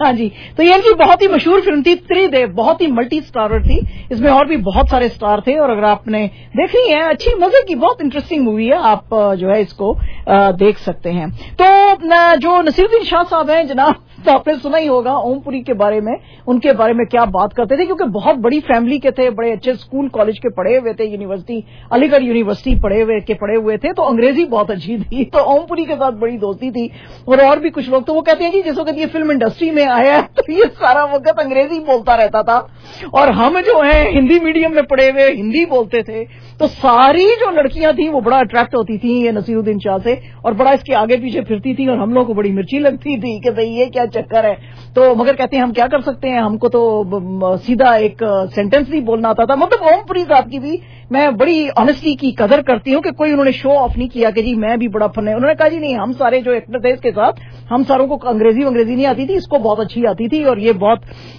ہاں جی، تو یہ ان کی بہت ہی مشہور فلم تھی تریدیو، بہت ہی ملٹی اسٹارر تھی، اس میں اور بھی بہت سارے اسٹار تھے، اور اگر آپ نے دیکھی ہے اچھی مزے کی بہت انٹرسٹنگ مووی ہے، آپ جو ہے اس کو دیکھ سکتے ہیں۔ تو جو نصیر الدین شاہ صاحب ہیں جناب، تو آپ نے سنا ہی ہوگا اوم پوری کے بارے میں، ان کے بارے میں کیا بات کرتے تھے، کیونکہ بہت بڑی فیملی کے تھے، بڑے اچھے اسکول کالج کے پڑھے ہوئے تھے، یونیورسٹی علی گڑھ یونیورسٹی پڑھے ہوئے تھے، تو انگریزی بہت اچھی تھی، تو اوم پوری کے ساتھ بڑی دوستی تھی، اور بھی کچھ لوگ تو وہ کہتے ہیں جی جس وقت یہ فلم انڈسٹری میں آیا تو یہ سارا وقت انگریزی بولتا رہتا تھا، اور ہم جو ہیں ہندی میڈیم میں پڑھے ہوئے ہندی بولتے تھے، تو ساری جو لڑکیاں تھیں وہ بڑا اٹریکٹ ہوتی تھیں یہ نصیر الدین شاہ سے، اور بڑا اس کے آگے پیچھے پھرتی تھی، اور ہم لوگ کو بڑی مرچی لگتی تھی کہ بھئی یہ کیا چکر ہے، تو مگر کہتے ہیں ہم کیا کر سکتے ہیں، ہم کو تو سیدھا ایک سینٹنس نہیں بولنا آتا تھا۔ مطلب اوم پوری صاحب کی بھی میں بڑی آنےسٹی کی قدر کرتی ہوں کہ کوئی انہوں نے شو آف نہیں کیا کہ جی میں بھی بڑا فن ہے، انہوں نے کہا جی نہیں، ہم سارے جو ایکٹر تھے اس کے ساتھ ہم ساروں کو انگریزی نہیں آتی تھی، اس کو بہت اچھی آتی تھی، اور یہ بہت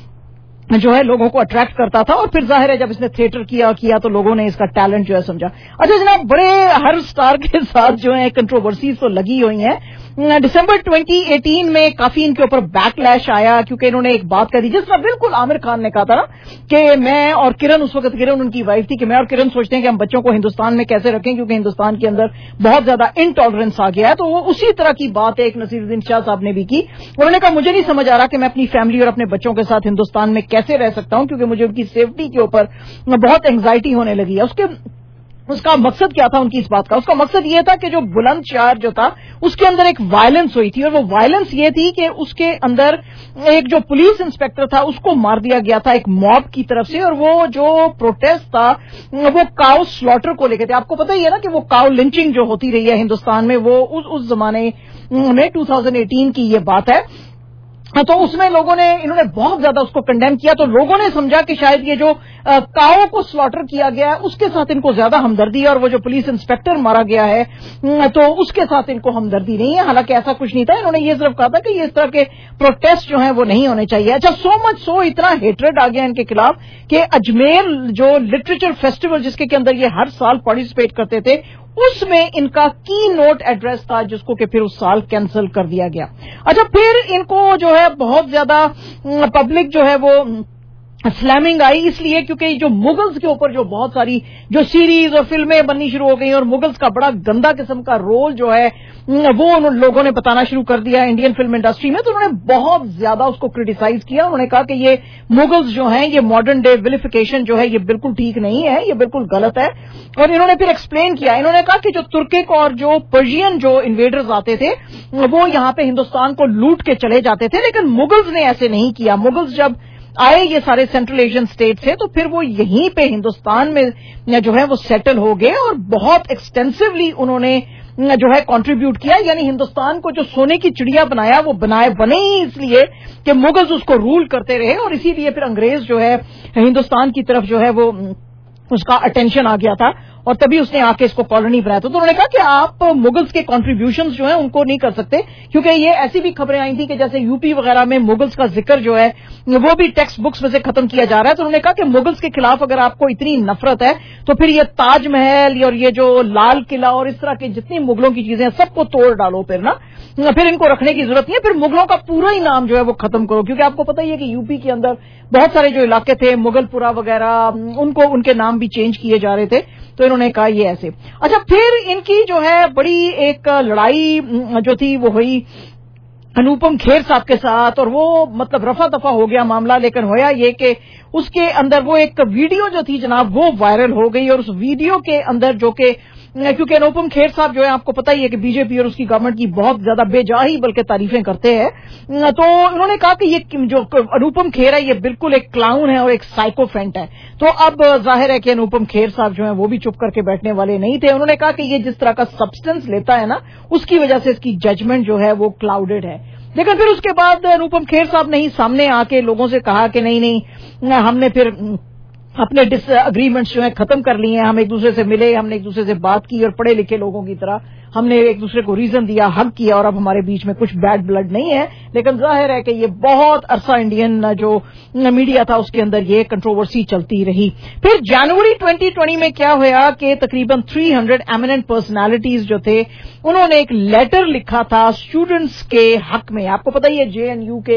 جو ہے لوگوں کو اٹریکٹ کرتا تھا، اور پھر ظاہر ہے جب اس نے تھیٹر کیا تو لوگوں نے اس کا ٹیلنٹ جو ہے سمجھا۔ اچھا جناب، بڑے ہر سٹار کے ساتھ جو ہے کنٹروورسیز تو لگی ہوئی ہیں۔ دسمبر 2018 میں کافی ان کے اوپر بیک لیش آیا، کیونکہ انہوں نے ایک بات کہی جس طرح بالکل عامر خان نے کہا تھا نا کہ میں اور کرن، اس وقت کرن ان کی وائف تھی، کہ میں اور کرن سوچتے ہیں کہ ہم بچوں کو ہندوستان میں کیسے رکھیں، کیونکہ ہندوستان کے اندر بہت زیادہ انٹالرنس آ گیا ہے، تو وہ اسی طرح کی بات ایک نصیر الدین شاہ صاحب نے بھی کی۔ انہوں نے کہا مجھے نہیں سمجھ آ رہا کہ میں اپنی فیملی اور اپنے بچوں کے ساتھ ہندوستان میں کیسے رہ سکتا ہوں، کیونکہ مجھے ان کی سیفٹی کے اوپر بہت اینگزائٹی ہونے لگی ہے۔ اس کا مقصد کیا تھا ان کی اس بات کا؟ اس کا مقصد یہ تھا کہ جو بلند شہر جو تھا اس کے اندر ایک وائلنس ہوئی تھی، اور وہ وائلنس یہ تھی کہ اس کے اندر ایک جو پولیس انسپیکٹر تھا اس کو مار دیا گیا تھا ایک موب کی طرف سے، اور وہ جو پروٹیسٹ تھا وہ کاؤ سلاٹر کو لے کے تھے۔ آپ کو پتہ ہی ہے نا کہ وہ کاؤ لنچنگ جو ہوتی رہی ہے ہندوستان میں، وہ اس زمانے میں 2018 کی یہ بات ہے، تو اس میں انہوں نے بہت زیادہ اس کو کنڈیم کیا، تو لوگوں نے سمجھا کہ شاید یہ جو کاؤ کو سلاٹر کیا گیا ہے اس کے ساتھ ان کو زیادہ ہمدردی ہے، اور وہ جو پولیس انسپیکٹر مارا گیا ہے تو اس کے ساتھ ان کو ہمدردی نہیں ہے، حالانکہ ایسا کچھ نہیں تھا۔ انہوں نے یہ صرف کہا تھا کہ یہ اس طرح کے پروٹیسٹ جو ہیں وہ نہیں ہونے چاہیے۔ اچھا، سو اتنا ہیٹریڈ آ گیا ان کے خلاف کہ اجمیر جو لٹریچر فیسٹیول جس کے اندر یہ ہر سال پارٹیسپیٹ کرتے تھے، اس میں ان کا کی نوٹ ایڈریس تھا جس کو کہ پھر اس سال کینسل کر دیا گیا۔ اچھا، پھر ان کو جو ہے بہت زیادہ پبلک جو ہے وہ سلیمنگ آئی، اس لیے کیونکہ جو مغلز کے اوپر جو بہت ساری جو سیریز اور فلمیں بننی شروع ہو گئی، اور مغلز کا بڑا گندا قسم کا رول جو ہے وہ لوگوں نے بتانا شروع کر دیا انڈین فلم انڈسٹری میں، تو انہوں نے بہت زیادہ اس کو کرٹیسائز کیا۔ انہوں نے کہا کہ یہ مغلز جو ہیں یہ ماڈرن ڈے ویلیفیکیشن جو ہے یہ بالکل ٹھیک نہیں ہے، یہ بالکل غلط ہے، اور انہوں نے پھر ایکسپلین کیا۔ انہوں نے کہا کہ جو ترکک اور جو پرشین جو انویڈرز آتے تھے وہ یہاں پہ ہندوستان کو لوٹ کے چلے جاتے تھے، لیکن مغلز نے ایسے نہیں کیا۔ مغلز جب آئے یہ سارے سینٹرل ایشین اسٹیٹ سے تو پھر وہ یہیں پہ ہندوستان میں جو ہے وہ سیٹل ہو گئے، اور بہت ایکسٹینسولی انہوں نے جو ہے کنٹریبیوٹ کیا، یعنی ہندوستان کو جو سونے کی چڑیا بنایا وہ بنے ہی اس لیے کہ مغلز اس کو رول کرتے رہے، اور اسی لیے پھر انگریز جو ہے ہندوستان کی طرف جو ہے وہ اس کا اٹینشن آ گیا تھا، اور تبھی اس نے آ کے اس کو کالونی بنایا تھا۔ تو انہوں نے کہا کہ آپ مغلز کے کنٹریبیوشنز جو ہیں ان کو نہیں کر سکتے، کیونکہ یہ ایسی بھی خبریں آئی تھیں کہ جیسے یو پی وغیرہ میں مغلز کا ذکر جو ہے وہ بھی ٹیکسٹ بکس میں سے ختم کیا جا رہا ہے۔ تو انہوں نے کہا کہ مغلز کے خلاف اگر آپ کو اتنی نفرت ہے تو پھر یہ تاج محل اور یہ جو لال قلعہ اور اس طرح کی جتنی مغلوں کی چیزیں سب کو توڑ ڈالو، پھر ان کو رکھنے کی ضرورت نہیں ہے، پھر مغلوں کا پورا ہی نام جو ہے وہ ختم کرو، کیونکہ آپ کو پتہ ہی ہے کہ یو پی کے اندر بہت سارے جو علاقے تھے مغل پورہ وغیرہ ان کے نام بھی چینج کیے جا رہے تھے، تو انہوں نے کہا یہ ایسے۔ اچھا، پھر ان کی جو ہے بڑی ایک لڑائی جو تھی وہ ہوئی انوپم کھیر صاحب کے ساتھ، اور وہ مطلب رفع دفع ہو گیا معاملہ، لیکن ہویا یہ کہ اس کے اندر وہ ایک ویڈیو جو تھی جناب وہ وائرل ہو گئی، اور اس ویڈیو کے اندر جو کہ کیونکہ انوپم کھیر صاحب جو ہے آپ کو پتہ ہی ہے کہ بی جے پی اور اس کی گورنمنٹ کی بہت زیادہ بے جا ہی بلکہ تعریفیں کرتے ہیں، تو انہوں نے کہا کہ یہ جو انوپم کھیر ہے یہ بالکل ایک کلاؤن ہے اور ایک سائیکو فینٹ ہے۔ تو اب ظاہر ہے کہ انوپم کھیر صاحب جو ہیں وہ بھی چپ کر کے بیٹھنے والے نہیں تھے۔ انہوں نے کہا کہ یہ جس طرح کا سبسٹنس لیتا ہے نا اس کی وجہ سے اس کی ججمنٹ جو ہے وہ کلاؤڈڈ ہے، لیکن پھر اس کے بعد انوپم کھیر صاحب نے ہی سامنے آ کے لوگوں سے کہا کہ نہیں ہم نے پھر اپنے ڈس اگریمنٹس جو ہیں ختم کر لیے ہیں، ہم ایک دوسرے سے ملے، ہم نے ایک دوسرے سے بات کی، اور پڑھے لکھے لوگوں کی طرح ہم نے ایک دوسرے کو ریزن دیا، حق کیا، اور اب ہمارے بیچ میں کچھ بیڈ بلڈ نہیں ہے۔ لیکن ظاہر ہے کہ یہ بہت عرصہ انڈین جو میڈیا تھا اس کے اندر یہ کنٹروورسی چلتی رہی۔ پھر جنوری 2020 میں کیا ہوا کہ تقریباً 300 ایمیننٹ پرسنالٹیز جو تھے انہوں نے ایک لیٹر لکھا تھا اسٹوڈنٹس کے حق میں۔ آپ کو پتہ ہی ہے جے این یو کے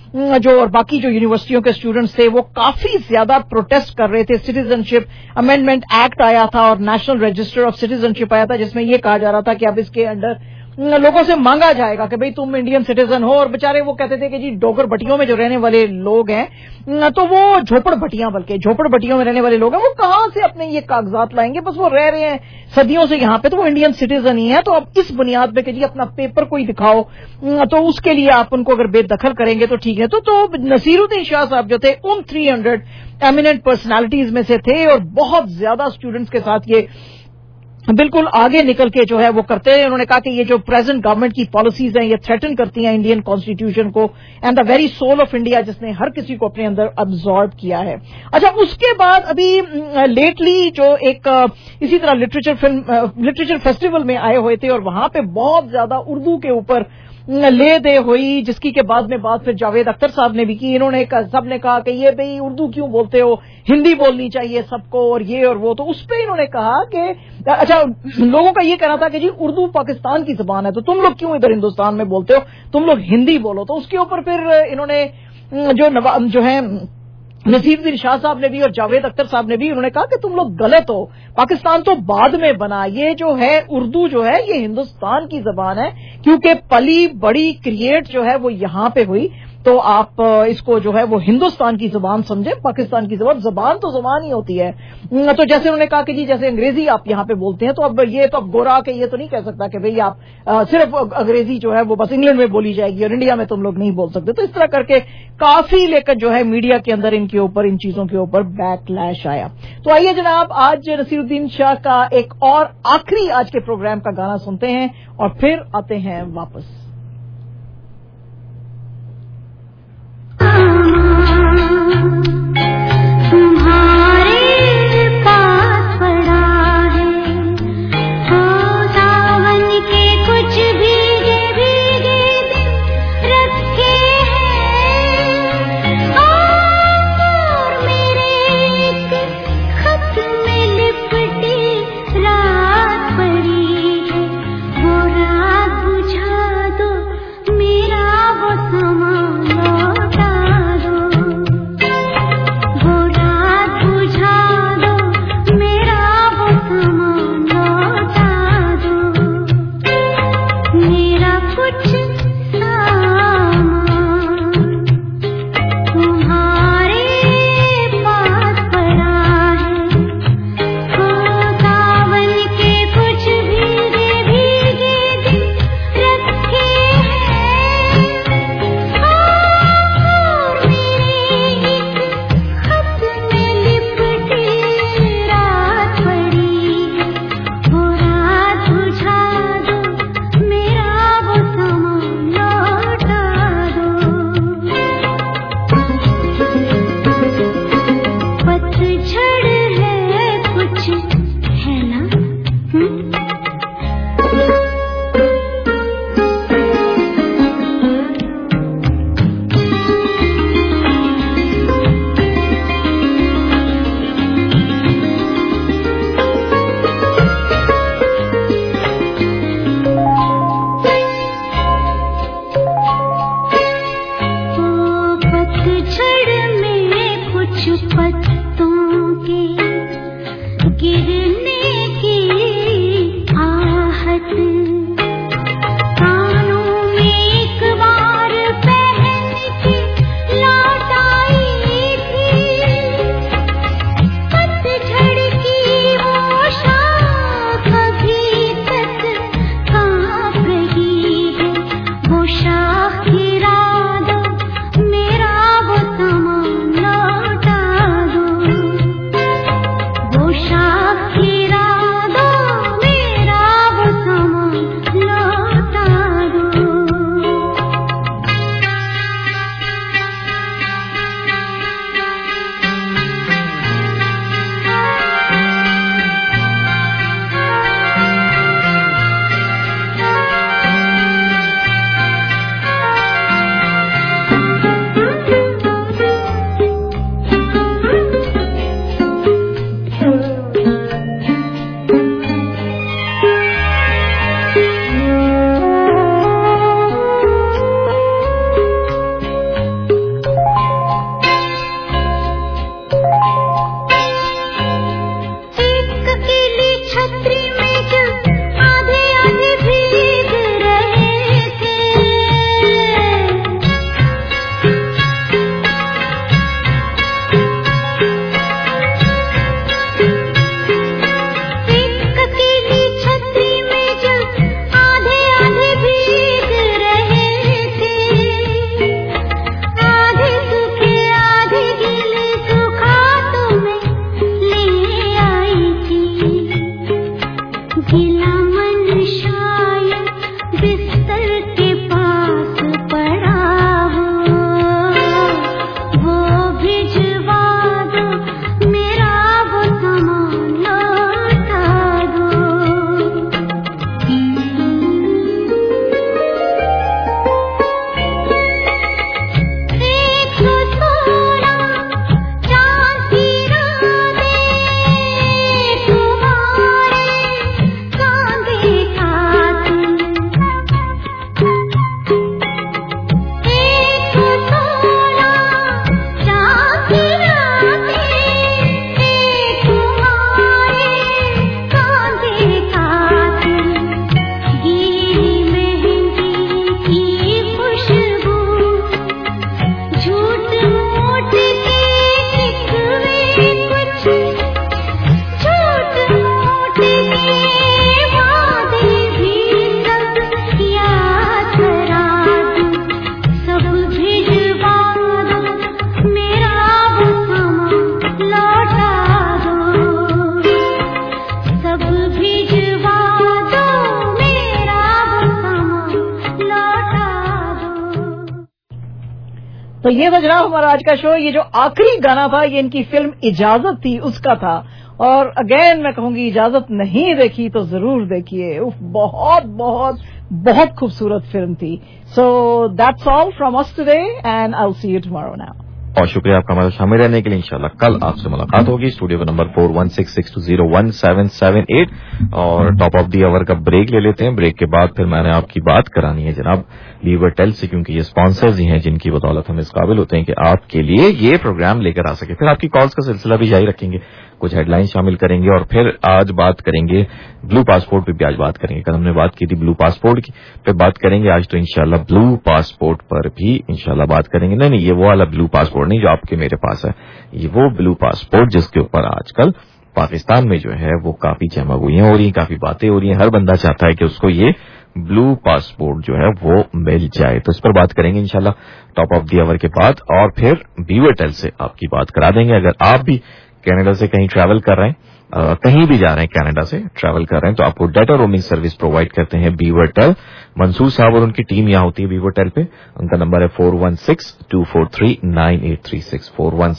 जो और बाकी जो यूनिवर्सिटियों के स्टूडेंट्स थे वो काफी ज्यादा प्रोटेस्ट कर रहे थे। सिटीजनशिप अमेंडमेंट एक्ट आया था और नेशनल रजिस्टर ऑफ सिटीजनशिप आया था, जिसमें ये कहा जा रहा था कि अब इसके अंडर लोगों से मांगा जाएगा कि भाई तुम इंडियन सिटीजन हो। और बेचारे वो कहते थे कि जी डोगर भट्टियों में जो रहने वाले लोग हैं तो वो झोपड़ भट्टियों में रहने वाले लोग हैं, वो कहां से अपने ये कागजात लाएंगे, बस वो रह रहे हैं सदियों से यहाँ पे, तो वो इंडियन सिटीजन ही है। तो अब इस बुनियाद पे कि जी अपना पेपर कोई दिखाओ तो उसके लिए आप उनको अगर बेदखल करेंगे तो ठीक है। तो नसीरुद्दीन शाह साहब जो थे उन 300 एमिनेंट पर्सनालिटीज में से थे और बहुत ज्यादा स्टूडेंट्स के साथ ये बिल्कुल आगे निकल के जो है वो करते हैं। उन्होंने कहा कि ये जो प्रेजेंट गवर्नमेंट की पॉलिसीज हैं ये थ्रेटन करती हैं इंडियन कॉन्स्टिट्यूशन को and the very soul of India, जिसने हर किसी को अपने अंदर अब्सॉर्ब किया है। अच्छा, उसके बाद अभी लेटली जो एक इसी तरह लिटरेचर फेस्टिवल में आए हुए थे और वहां पे बहुत ज्यादा उर्दू के ऊपर ले दे हुई, जिसकी के बाद में बात फिर जावेद अख्तर साहब ने भी की। इन्होंने सबने कहा कि ये भाई उर्दू क्यों बोलते हो, हिंदी बोलनी चाहिए सबको और ये और वो। तो उस पे इन्होंने कहा कि अच्छा, लोगों का ये कहना था कि जी उर्दू पाकिस्तान की जुबान है तो तुम लोग क्यों इधर हिंदुस्तान में बोलते हो, तुम लोग हिंदी बोलो। तो उसके ऊपर फिर इन्होंने जो है नसीरुद्दीन शाह साहब ने भी और जावेद अख्तर साहब ने भी उन्होंने कहा कि तुम लोग गलत हो, पाकिस्तान तो बाद में बना, ये जो है उर्दू जो है ये हिंदुस्तान की जबान है, क्योंकि पली बड़ी क्रिएट जो है वो यहां पे हुई, तो आप इसको जो है वो हिंदुस्तान की जुबान समझे, पाकिस्तान की जुबान तो जुबान ही होती है। तो जैसे उन्होंने कहा कि जी जैसे अंग्रेजी आप यहां पे बोलते हैं तो अब ये तो अब गोरा के ये तो नहीं कह सकता कि भाई आप सिर्फ अंग्रेजी जो है वो बस इंग्लैंड में बोली जाएगी और इंडिया में तुम लोग नहीं बोल सकते। तो इस तरह करके काफी लेकर जो है मीडिया के अंदर इनके ऊपर इन चीजों के ऊपर बैकलैश आया। तो आइए जनाब आज नसीरुद्दीन शाह का एक और आखिरी आज के प्रोग्राम का गाना सुनते हैं और फिर आते हैं वापस। रात पड़ी है वो रात बुझा दो। मेरा मन शायद बिस्तर के पास पड़ा हो, वो भिजवा दो, मेरा वो सामान लौटा दो। एक तो सोना चांद की रातें तुम्हारे कांधे खाती, एक तो सोना चांद की रातें तुम्हारे कांधे खाती, गीली मेहंदी की खुशबू, झूठ मूठ के शिकवे कुछ, झूठ मूठ के वादे भी सब याद करा दूं, सब भिजवा दो, मेरा वो सामान लौटा दो, सब भिजवा दो, मेरा वो सामान लौटा दो। तो ये बज रहा हमारा आज का शो। ये जो आखिरी गाना था ये इनकी फिल्म इजाजत थी उसका था, और अगेन मैं कहूंगी इजाजत नहीं देखी तो जरूर देखिए। उफ, बहुत बहुत बहुत खूबसूरत फिल्म थी। So that's all from us today and I will see you tomorrow now. और शुक्रिया आपका हमारे शामिल रहने के लिए। इंशाल्लाह कल आपसे मुलाकात होगी। स्टूडियो का नंबर 4166201778 और टॉप ऑफ दी आवर का ब्रेक ले लेते हैं। ब्रेक के बाद फिर मैंने आपकी बात करानी है जनाब लीवरटेल से, क्योंकि ये स्पॉन्सर्स ही हैं जिनकी बदौलत हम इस काबिल होते हैं कि आपके लिए ये प्रोग्राम लेकर आ सके। फिर आपकी कॉल्स का सिलसिला भी जारी रखेंगे, कुछ हेडलाइन शामिल करेंगे और फिर आज बात करेंगे ब्लू पासपोर्ट पे भी आज बात करेंगे। कल हमने बात की थी ब्लू पासपोर्ट की, पे बात करेंगे आज तो इंशाल्लाह ब्लू पासपोर्ट पर भी इंशाल्लाह बात करेंगे। नहीं, ये वो वाला ब्लू पासपोर्ट नहीं जो आपके मेरे पास है, ये वो ब्लू पासपोर्ट जिसके ऊपर आजकल पाकिस्तान में जो है वो काफी जमागुइयां हो रही हैं, काफी बातें हो रही हैं। हर बंदा चाहता है कि उसको ये ब्लू पासपोर्ट जो है वो मिल जाए। तो इस पर बात करेंगे इंशाल्लाह टॉप ऑफ दी आवर के बाद, और फिर बीवरटेल से आपकी बात करा देंगे। अगर आप भी कनाडा से कहीं ट्रैवल कर रहे हैं, कहीं भी जा रहे हैं कनाडा से ट्रैवल कर रहे हैं, तो आपको डाटा रोमिंग सर्विस प्रोवाइड करते हैं बीवरटेल। मंसूर साहब और उनकी टीम यहाँ होती है बीवरटेल पे। उनका नंबर है 4162439836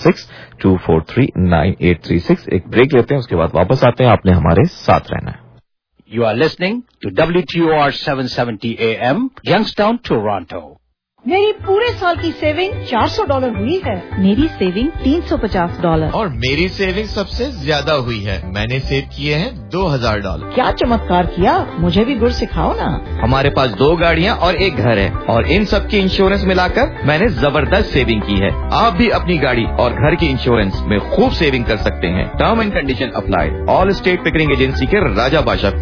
4162439836। एक ब्रेक लेते हैं, उसके बाद वापस आते हैं। आपने हमारे साथ रहना है। You are listening to WTOR 770 AM, Youngstown, Toronto. मेरी पूरे साल की सेविंग $400 हुई है। मेरी सेविंग $350। और मेरी सेविंग सबसे ज्यादा हुई है, मैंने सेव किए हैं $2000। क्या चमत्कार किया, मुझे भी गुर सिखाओ ना। हमारे पास 2 गाड़ियाँ और 1 घर है, और इन सब की इंश्योरेंस मिलाकर मैंने जबरदस्त सेविंग की है। आप भी अपनी गाड़ी और घर की इंश्योरेंस में खूब सेविंग कर सकते हैं। Term and condition apply. All state Pickering agency के राजा बादशाह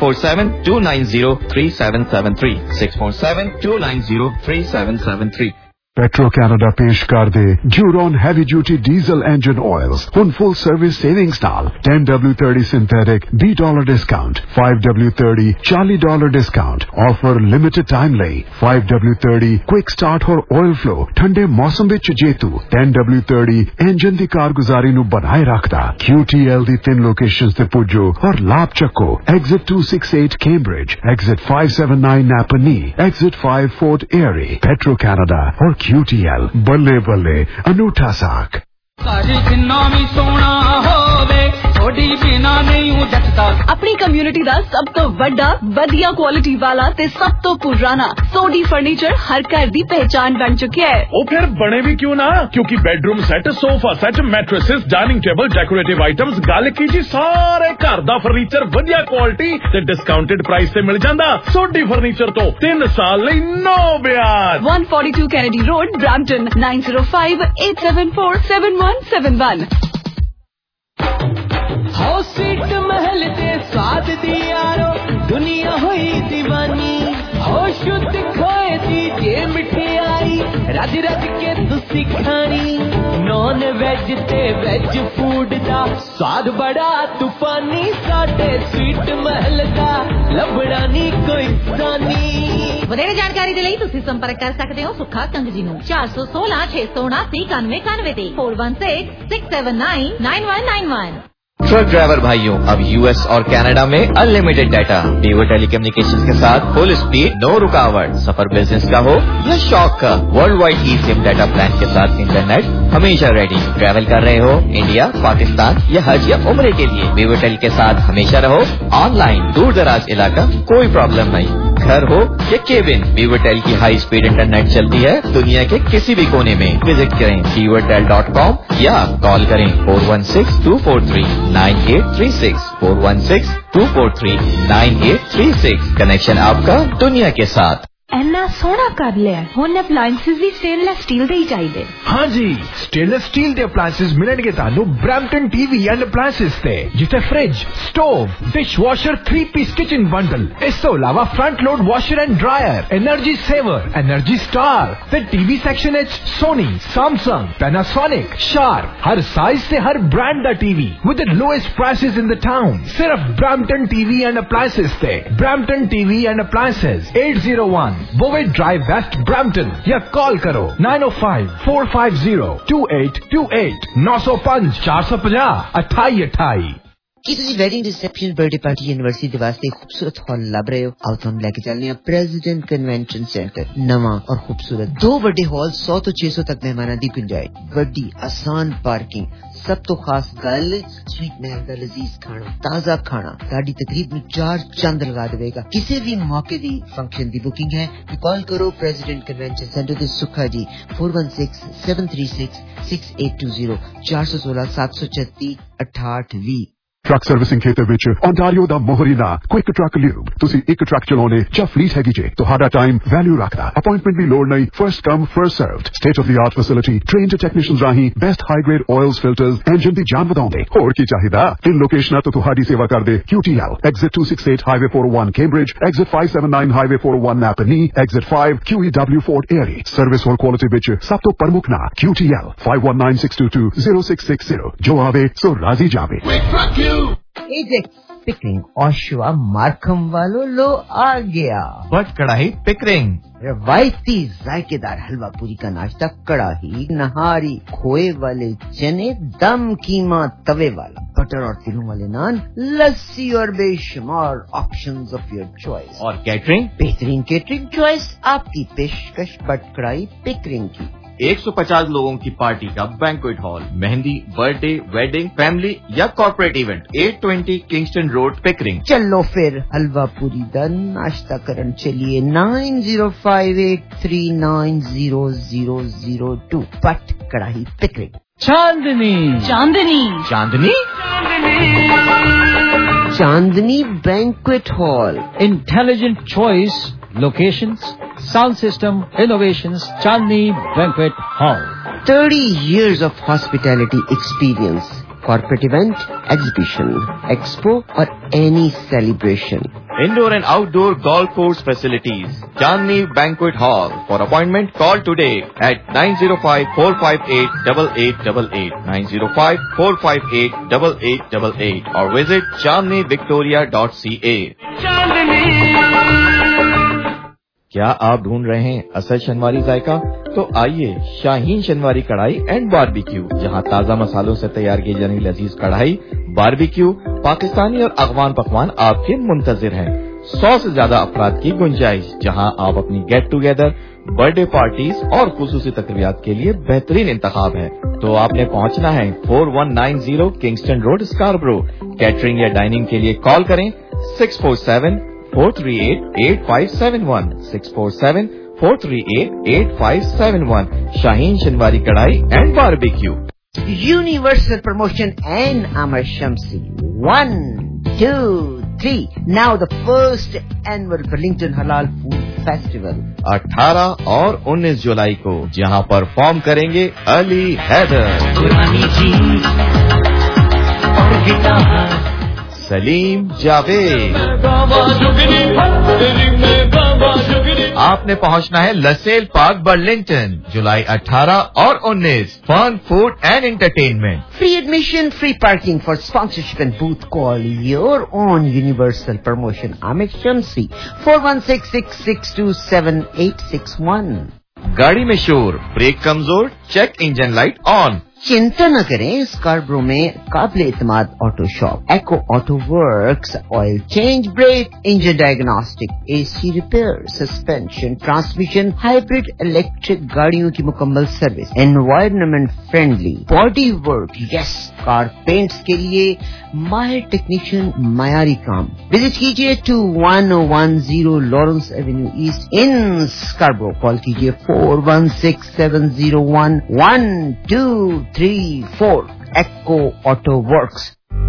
647-290-3773 647-290-3773। पेट्रो कैनेडा पेश कर दे Duron heavy duty diesel engine oils हुन फुल सर्विस सेविंग्स नाल $10W30 synthetic $20 discount, $5W30 $40 discount. Offer limited time ਲਈ $5W30 क्विक स्टार्ट और ऑयल फ्लो ठंडे मौसम ਵਿੱਚ ਜੇਤੂ। $10W30 ਇੰਜਨ ਦੀ ਕਾਰਗੁਜ਼ਾਰੀ ਨੂੰ ਬਣਾਏ ਰੱਖਦਾ। QTL ਦੀ 3 ਲੋਕੇਸ਼ਨਸ ਤੇ ਪੁੱਜੋ ਔਰ ਲਾਭ ਚੱਕੋ। Exit 268 Cambridge, Exit 579 Napanee, Exit 5 Fort Erie। Petro Canada और QTL ਬੱਲੇ ਬੱਲੇ ਅਨੂਠਾ ਸਾਖ। अपनी कम्युनिटी का सब तो बड़ा वधिया क्वालिटी वाला ते सब तो पुराना सोडी फर्नीचर हर घर दी पहचान बन चुके है। वो फिर बने भी क्यों ना, क्योंकि bedroom set, sofa set, mattresses, dining table, decorative items, गल की जी सारे घर दा फर्नीचर वधिया क्वालिटी ते डिस्काउंटेड प्राइस से मिल जांदा। सोडी फर्नीचर तो 3 साल लई नो ब्याज। 142 Kennedy Road, Brampton 9058747171। सीट महल दे स्वाद दी यारो दुनिया हुई दीवानी। हो शुद्ध खोए दी जे मिठाई रज रज के तुसी खानी। नॉन वेज ते वेज फूड दा स्वाद बड़ा तूफानी। साडे स्वीट महल दा लभड़ा नी कोई सानी। ਵਧੇਰੇ ਜਾਣਕਾਰੀ ਦੇ ਲਈ ਤੁਸੀਂ ਸੰਪਰਕ ਕਰ ਸਕਦੇ ਹੋ ਸੁੱਖਾ ਕੰਗ ਜੀ ਨੂੰ 416 679 9191 ਤੇ 4166799191। ट्रक ड्राइवर भाइयों, अब यूएस और कनाडा में अनलिमिटेड डाटा, वीवर टेलीकम्युनिकेशंस के साथ फुल स्पीड, नो रुकावट। सफर बिजनेस का हो या शौक का, world wide e SIM data plan के साथ इंटरनेट हमेशा रेडी। ट्रैवल कर रहे हो इंडिया, पाकिस्तान या हज या उम्रे के लिए, वीवर टेल के साथ हमेशा रहो ऑनलाइन। दूर दराज इलाका कोई प्रॉब्लम नहीं, घर हो या केबिन, वीवर टेल की हाई स्पीड इंटरनेट चलती है दुनिया के किसी भी कोने में। विजिट करें vivortel.com या कॉल करें 416-243-9836 416-243-9836। कनेक्शन आपका दुनिया के साथ। ਇੰਨਾ ਸੋਹਣਾ ਕਰ ਲਿਆ, ਹੁਣ ਅਪਲਾਈਐਂਸਿਸ ਵੀ ਸਟੇਨਲੈਸ ਸਟੀਲ ਦੇ ਹੀ ਚਾਹੀਦੇ। हाँ जी, स्टेनलेस स्टील ਦੇ ਅਪਲਾਈਐਂਸਿਸ ਮਿਲਣਗੇ ਤੁਹਾਨੂੰ ਬ੍ਰੈਂਪਟਨ ਟੀਵੀ ਐਂਡ ਅਪਲਾਈਐਂਸਿਸ ਤੇ, ਜਿੱਥੇ fridge, stove, dishwasher, 3-piece kitchen bundle, ਇਸ ਤੋਂ ਇਲਾਵਾ front load washer and dryer, energy saver, energy star ਤੇ ਟੀਵੀ ਸੈਕਸ਼ਨ ਵਿੱਚ ਸੋਨੀ, ਸੈਮਸੰਗ, ਪੈਨਾਸੋਨਿਕ, ਸ਼ਾਰਪ, ਹਰ ਸਾਈਜ਼ ਤੇ ਹਰ ਬ੍ਰਾਂਡ ਦਾ TV with the lowest prices in the town. ਸਿਰਫ ਬ੍ਰੈਂਪਟਨ ਟੀਵੀ ਐਂਡ ਅਪਲਾਈਐਂਸਿਸ ਤੇ। Brampton TV and appliances 801 Bovey Drive West, Brampton, या call करो 905-450-2828 905-450-2828। ਕੀ ਤੁਸੀਂ wedding reception, birthday party, university ਦੇ ਵਾਸਤੇ ਖੂਬਸੂਰਤ ਹਾਲ ਲੱਭ ਰਹੇ ਹੋ? ਆਓ ਤੁਹਾਨੂੰ ਲੈ ਕੇ ਚੱਲਦੇ ਹਾਂ ਪ੍ਰੈਜ਼ੀਡੈਂਟ ਕਨਵੈਨਸ਼ਨ ਸੈਂਟਰ। ਨਵਾਂ ਔਰ ਖੂਬਸੂਰਤ 2 ਵੱਡੇ ਹਾਲ, 100 ਤੋਂ 600 ਤੱਕ ਮਹਿਮਾਨਾਂ ਦੀ ਗੁੰਜਾਇਸ਼, ਵੱਡੀ ਆਸਾਨ ਪਾਰਕਿੰਗ। ਸਭ ਤੋਂ ਖਾਸ ਗੱਲ, ਸਵੀਟ ਮਹਿਲ ਦਾ ਲਜ਼ੀਜ਼ ਖਾਣਾ, ਤਾਜ਼ਾ ਖਾਣਾ ਸਾਡੀ ਤਕਰੀਬ ਨੂੰ 4 ਚੰਦ ਲਗਾ ਦੇਵੇਗਾ। ਕਿਸੇ ਵੀ ਮੌਕੇ ਦੀ ਫੰਕਸ਼ਨ ਦੀ ਬੁਕਿੰਗ ਹੈ ਤਾਂ ਕਾਲ ਕਰੋ ਪ੍ਰੈਜ਼ੀਡੈਂਟ ਕਨਵੈਨਸ਼ਨ ਸੈਂਟਰ ਦੇ ਸੁੱਖਾ ਜੀ 416-736-6820 416-736-6820। ਟਰੱਕ ਸਰਵਿਸਿੰਗ ਖੇਤਰ ਵਿੱਚ ਓਨਟਾਰੀਓ ਦਾ ਮੋਹਰੀ ਨਾਂ ਕੁਇਕ ਟਰੱਕ ਲਿਊਬ। ਤੁਸੀਂ ਇੱਕ ਟਰੱਕ ਚਲਾਉਣੇ ਜਾਂ ਫਲੀਟ ਹੈਗੀ ਜੇ, ਤੁਹਾਡਾ ਟਾਈਮ ਵੈਲਿਊ ਰੱਖਦਾ। ਅਪਾਇੰਟਮੈਂਟ ਦੀ ਲੋੜ ਨਹੀਂ, first come first served. State of the art facility, trained technicians ਰਾਹੀਂ best high grade oils, filters, engine ਦੀ ਜਾਨ ਵਧਾਉਂਦੇ। ਹੋਰ ਕੀ ਚਾਹੀਦਾ? 3 ਲੋਕੇਸ਼ਨਾਂ ਤੋਂ ਤੁਹਾਡੀ ਸੇਵਾ ਕਰਦੇ QTL, exit 268 highway 401 Cambridge, exit 579 highway 401 Napanee, exit 5 QEW Fort Erie. Service ਔਰ ਕੁਆਲਿਟੀ ਵਿੱਚ ਸਭ ਤੋਂ ਪ੍ਰਮੁੱਖ ਨਾਂ QTL 5196220660। ਜੋ ਆਵੇ ਸੋ ਰਾਜ਼ੀ ਜਾਵੇ। पिकरिंग ओशवा मार्कम वालों लो आ गया। बट कढ़ाई पिकरिंग, रवायती जायकेदार हलवा पूरी का नाश्ता, कड़ाही, नहारी, खोए वाले चने, दम कीमा तवे वाला, बटर और तिलों वाले नान, लस्सी और बेशुमार ऑप्शंस ऑफ योर चॉइस। और कैटरिंग, बेहतरीन कैटरिंग चॉइस आपकी पेशकश बट कढ़ाई पिकरिंग की। 150 लोगों की पार्टी का banquet hall, mehndi, birthday, wedding, family या corporate event, 820 Kingston Road, Pickering. चलो फिर हलवा पूरी दा नाश्ता करन चलिए 9058390002 पट karahi Pickering. Chandni Chandni Chandni Chandni banquet hall, intelligent choice, locations, sound system, innovations, Chandni Banquet Hall. 30 years of hospitality experience, corporate event, exhibition, expo or any celebration. Indoor and outdoor golf course facilities, Chandni Banquet Hall. For appointment, call today at 905-458-8888, 905-458-8888 or visit chandnivictoria.ca. क्या आप ढूंढ रहे हैं असल शनवारी जायका? तो आइए Shaheen Shinwari karahi and barbecue, जहां ताजा मसालों से तैयार की जाने लजीज कढ़ाई, बारबेक्यू, पाकिस्तानी और अफगान पकवान आपके मुंतजिर हैं। 100 से ज्यादा अफराद की गुंजाइश, जहां आप अपनी गेट टुगेदर, बर्थडे पार्टीज और खुसूसी तकरीबात के लिए बेहतरीन इंतखाब है। तो आपने पहुंचना है 4190 किंगस्टन रोड, स्कारब्रो। कैटरिंग या डाइनिंग के लिए कॉल करें 647-438-8571 647-438-8571। Shaheen Shinwari karahi and barbecue. Universal Promotion and Amar Shamsi. 1, 2, 3. Now the first annual Burlington Halal Food Festival. 18 और 19 जुलाई को, जहां परफॉर्म करेंगे अली हैदर, सलीम जावेद। आपने पहुंचना है लसेल पार्क, बर्लिंगटन, जुलाई 18 और 19। Fun, food and entertainment. Free admission, free parking. For sponsorship and booth, call your own Universal Promotion. Amit Shamsi, 416-662-7861. गाड़ी में शोर, ब्रेक कमजोर, चेक इंजन लाइट ऑन, चिंता न करें, स्कारब्रो में काबिल एतमाद auto shop Eco auto works, oil change, brake, engine diagnostic, AC repair, suspension, transmission, hybrid electric गाड़ियों की मुकम्मल service, environment friendly, body work, yes, car paints के लिए माहिर टेक्नीशियन, मायारी काम। विजिट कीजिए 21010 Lawrence Avenue East in Scarborough. Call कीजिए 4167011234। Eco auto works.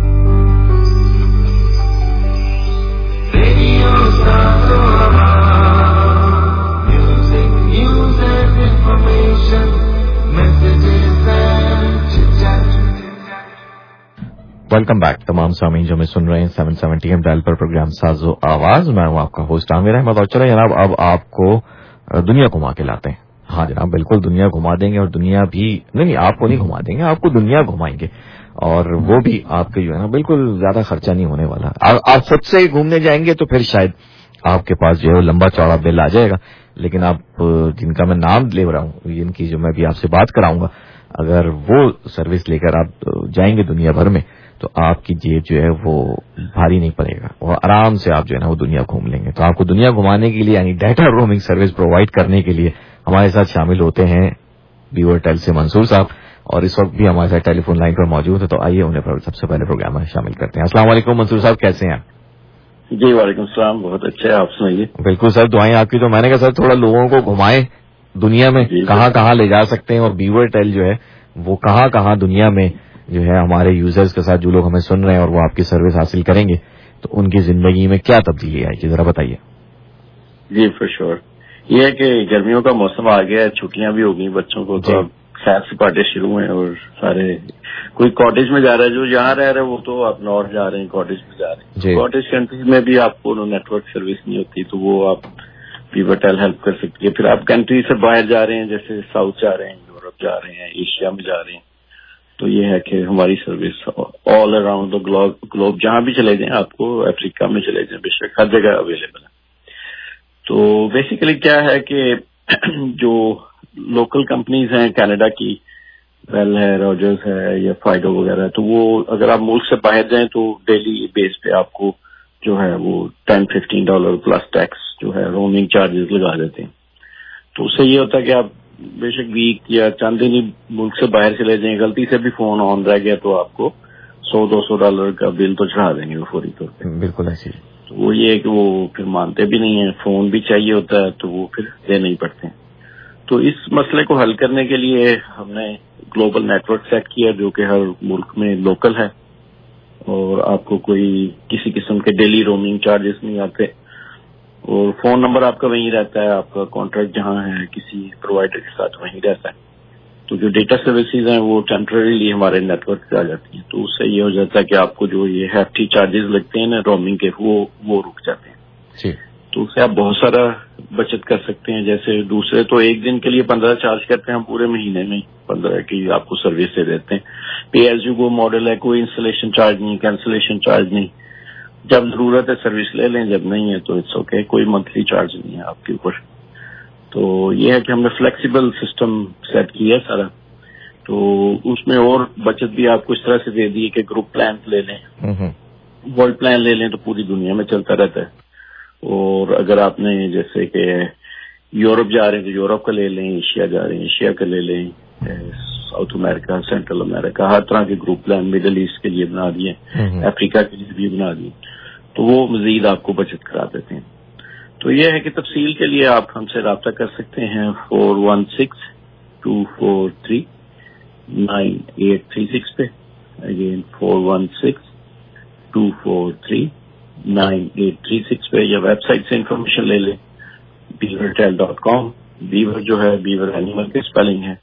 Welcome back तमाम सामीन जो हमें सुन रहे हैं 770 AM डायल पर प्रोग्राम साजो आवाज। मैं हूं आपका होस्ट आमिर अहमद। और चलो जनाब, अब आपको दुनिया घुमा के लाते हैं। हाँ जनाब, बिल्कुल दुनिया घुमा देंगे। और दुनिया भी नहीं, आपको नहीं घुमा देंगे, आपको दुनिया घुमाएंगे। और वो भी आपके जो है ना बिल्कुल ज्यादा खर्चा नहीं होने वाला। आप खुद से ही घूमने जाएंगे तो फिर शायद आपके पास जो है लंबा चौड़ा बिल आ जाएगा। लेकिन आप जिनका मैं नाम ले रहा हूँ, जिनकी जो मैं भी आपसे बात कराऊंगा, अगर वो सर्विस लेकर आप जाएंगे दुनिया भर में तो आपकी जेब जो है वो भारी नहीं पड़ेगा और आराम से आप जो है ना वो दुनिया घूम लेंगे। तो आपको दुनिया घुमाने के लिए यानी डाटा रोमिंग सर्विस प्रोवाइड करने के लिए हमारे साथ शामिल होते हैं बीवर टेल से मंसूर साहब, और इस वक्त भी हमारे साथ टेलीफोन लाइन पर मौजूद है। तो आइए उन्हें सबसे पहले प्रोग्राम में शामिल करते हैं। अस्सलाम वालेकुम मंसूर साहब, कैसे हैं? जी वालेकुम सलाम, बहुत अच्छे हैं, आप सुनाइए। बिल्कुल सर, दुआएं आपकी। तो मैंने कहा सर थोड़ा लोगों को घुमाएं दुनिया में, कहाँ कहाँ ले जा सकते हैं, और बीवर टेल जो है वो कहाँ कहाँ दुनिया में जो है हमारे यूजर्स के साथ, जो लोग हमें सुन रहे हैं और वो आपकी सर्विस हासिल करेंगे तो उनकी जिंदगी में क्या तब्दीली आएगी, जरा बताइए। जी फॉर श्योर, ये है कि गर्मियों का मौसम आ गया है, छुट्टियां भी हो गई बच्चों को, तो अब सैर सपाटे शुरू हैं और सारे कोई कॉटेज में जा रहा है, जो यहाँ रह रहे हैं वो तो आप नॉर्थ जा रहे हैं, कॉटेज में जा रहे हैं। कॉटेज कंट्रीज में भी आपको नेटवर्क सर्विस नहीं होती, तो वो आप बीवर टेल हेल्प कर सकती है। फिर आप कंट्री से बाहर जा रहे हैं, जैसे साउथ जा रहे हैं, यूरोप जा रहे हैं, एशिया में जा रहे हैं, तो ये है कि हमारी service all around the globe जहां भी चले जाएं, आपको अफ्रीका में चले जाएं, बेशक हर जगह अवेलेबल है। तो बेसिकली क्या है कि जो लोकल कंपनीज हैं कनाडा की, वेल है, रॉजर्स है या फाइडो वगैरह, तो वो अगर आप मुल्क से बाहर जाएं तो डेली बेस पे आपको जो है वो $10-15 प्लस टैक्स जो है रोमिंग चार्जेस लगा देते हैं। तो उससे ये होता है कि आप बेशक वीक या चंद दिन ही मुल्क से बाहर चले जाएं, गलती से भी फोन ऑन रह गया तो आपको $100-200 का बिल तो चढ़ा देंगे वो फौरी तौर पे। बिल्कुल ऐसी। तो वो ये है कि वो फिर मानते भी नहीं है, फोन भी चाहिए होता है तो वो फिर देने ही पड़ते हैं। तो इस मसले को हल करने के लिए हमने ग्लोबल नेटवर्क सेट किया जो कि हर मुल्क में लोकल है, और आपको कोई किसी किस्म के डेली रोमिंग चार्जेस नहीं आते, और फोन नंबर आपका वहीं रहता है, आपका कॉन्ट्रैक्ट जहां है किसी प्रोवाइडर के साथ वहीं रहता है। तो जो डेटा सर्विसेज हैं वो टेम्परेरीली हमारे नेटवर्क पे आ जाती हैं, तो उससे ये हो जाता है कि आपको जो ये हैफ्टी चार्जेस लगते हैं ना रोमिंग के, वो रुक जाते हैं जी। तो उससे आप बहुत सारा बचत कर सकते हैं। जैसे दूसरे तो एक दिन के लिए 15 चार्ज करते हैं, हम पूरे महीने में 15 की आपको सर्विस दे देते हैं। पे एज यू गो मॉडल है, कोई इंस्टॉलेशन चार्ज नहीं, कैंसिलेशन चार्ज नहीं, जब जरूरत है सर्विस ले लें, जब नहीं है तो इट्स ओके, कोई मंथली चार्ज नहीं है आपके ऊपर। तो ये है कि हमने फ्लेक्सिबल सिस्टम सेट किया सारा, तो उसमें और बचत भी आपको इस तरह से दे दी कि ग्रुप प्लान ले लें, वर्ल्ड प्लान ले लें तो पूरी दुनिया में चलता रहता है। और अगर आपने जैसे कि यूरोप जा रहे हैं तो यूरोप का ले लें, एशिया जा रहे हैं एशिया का ले लें, साउथ अमेरिका, सेंट्रल अमेरिका, हर तरह के ग्रुप प्लान मिडिल ईस्ट के लिए बना दिए, अफ्रीका के लिए भी बना दिए, तो वो मजीद आपको बचत करा देते हैं। तो ये है कि तफसील के लिए आप हमसे रब्ता कर सकते हैं 416-243-9836 पे, अगेन 416-243-9836 पे, या वेबसाइट से इंफॉर्मेशन ले लें beavertel.com। बीवर जो है बीवर एनिमल की स्पेलिंग है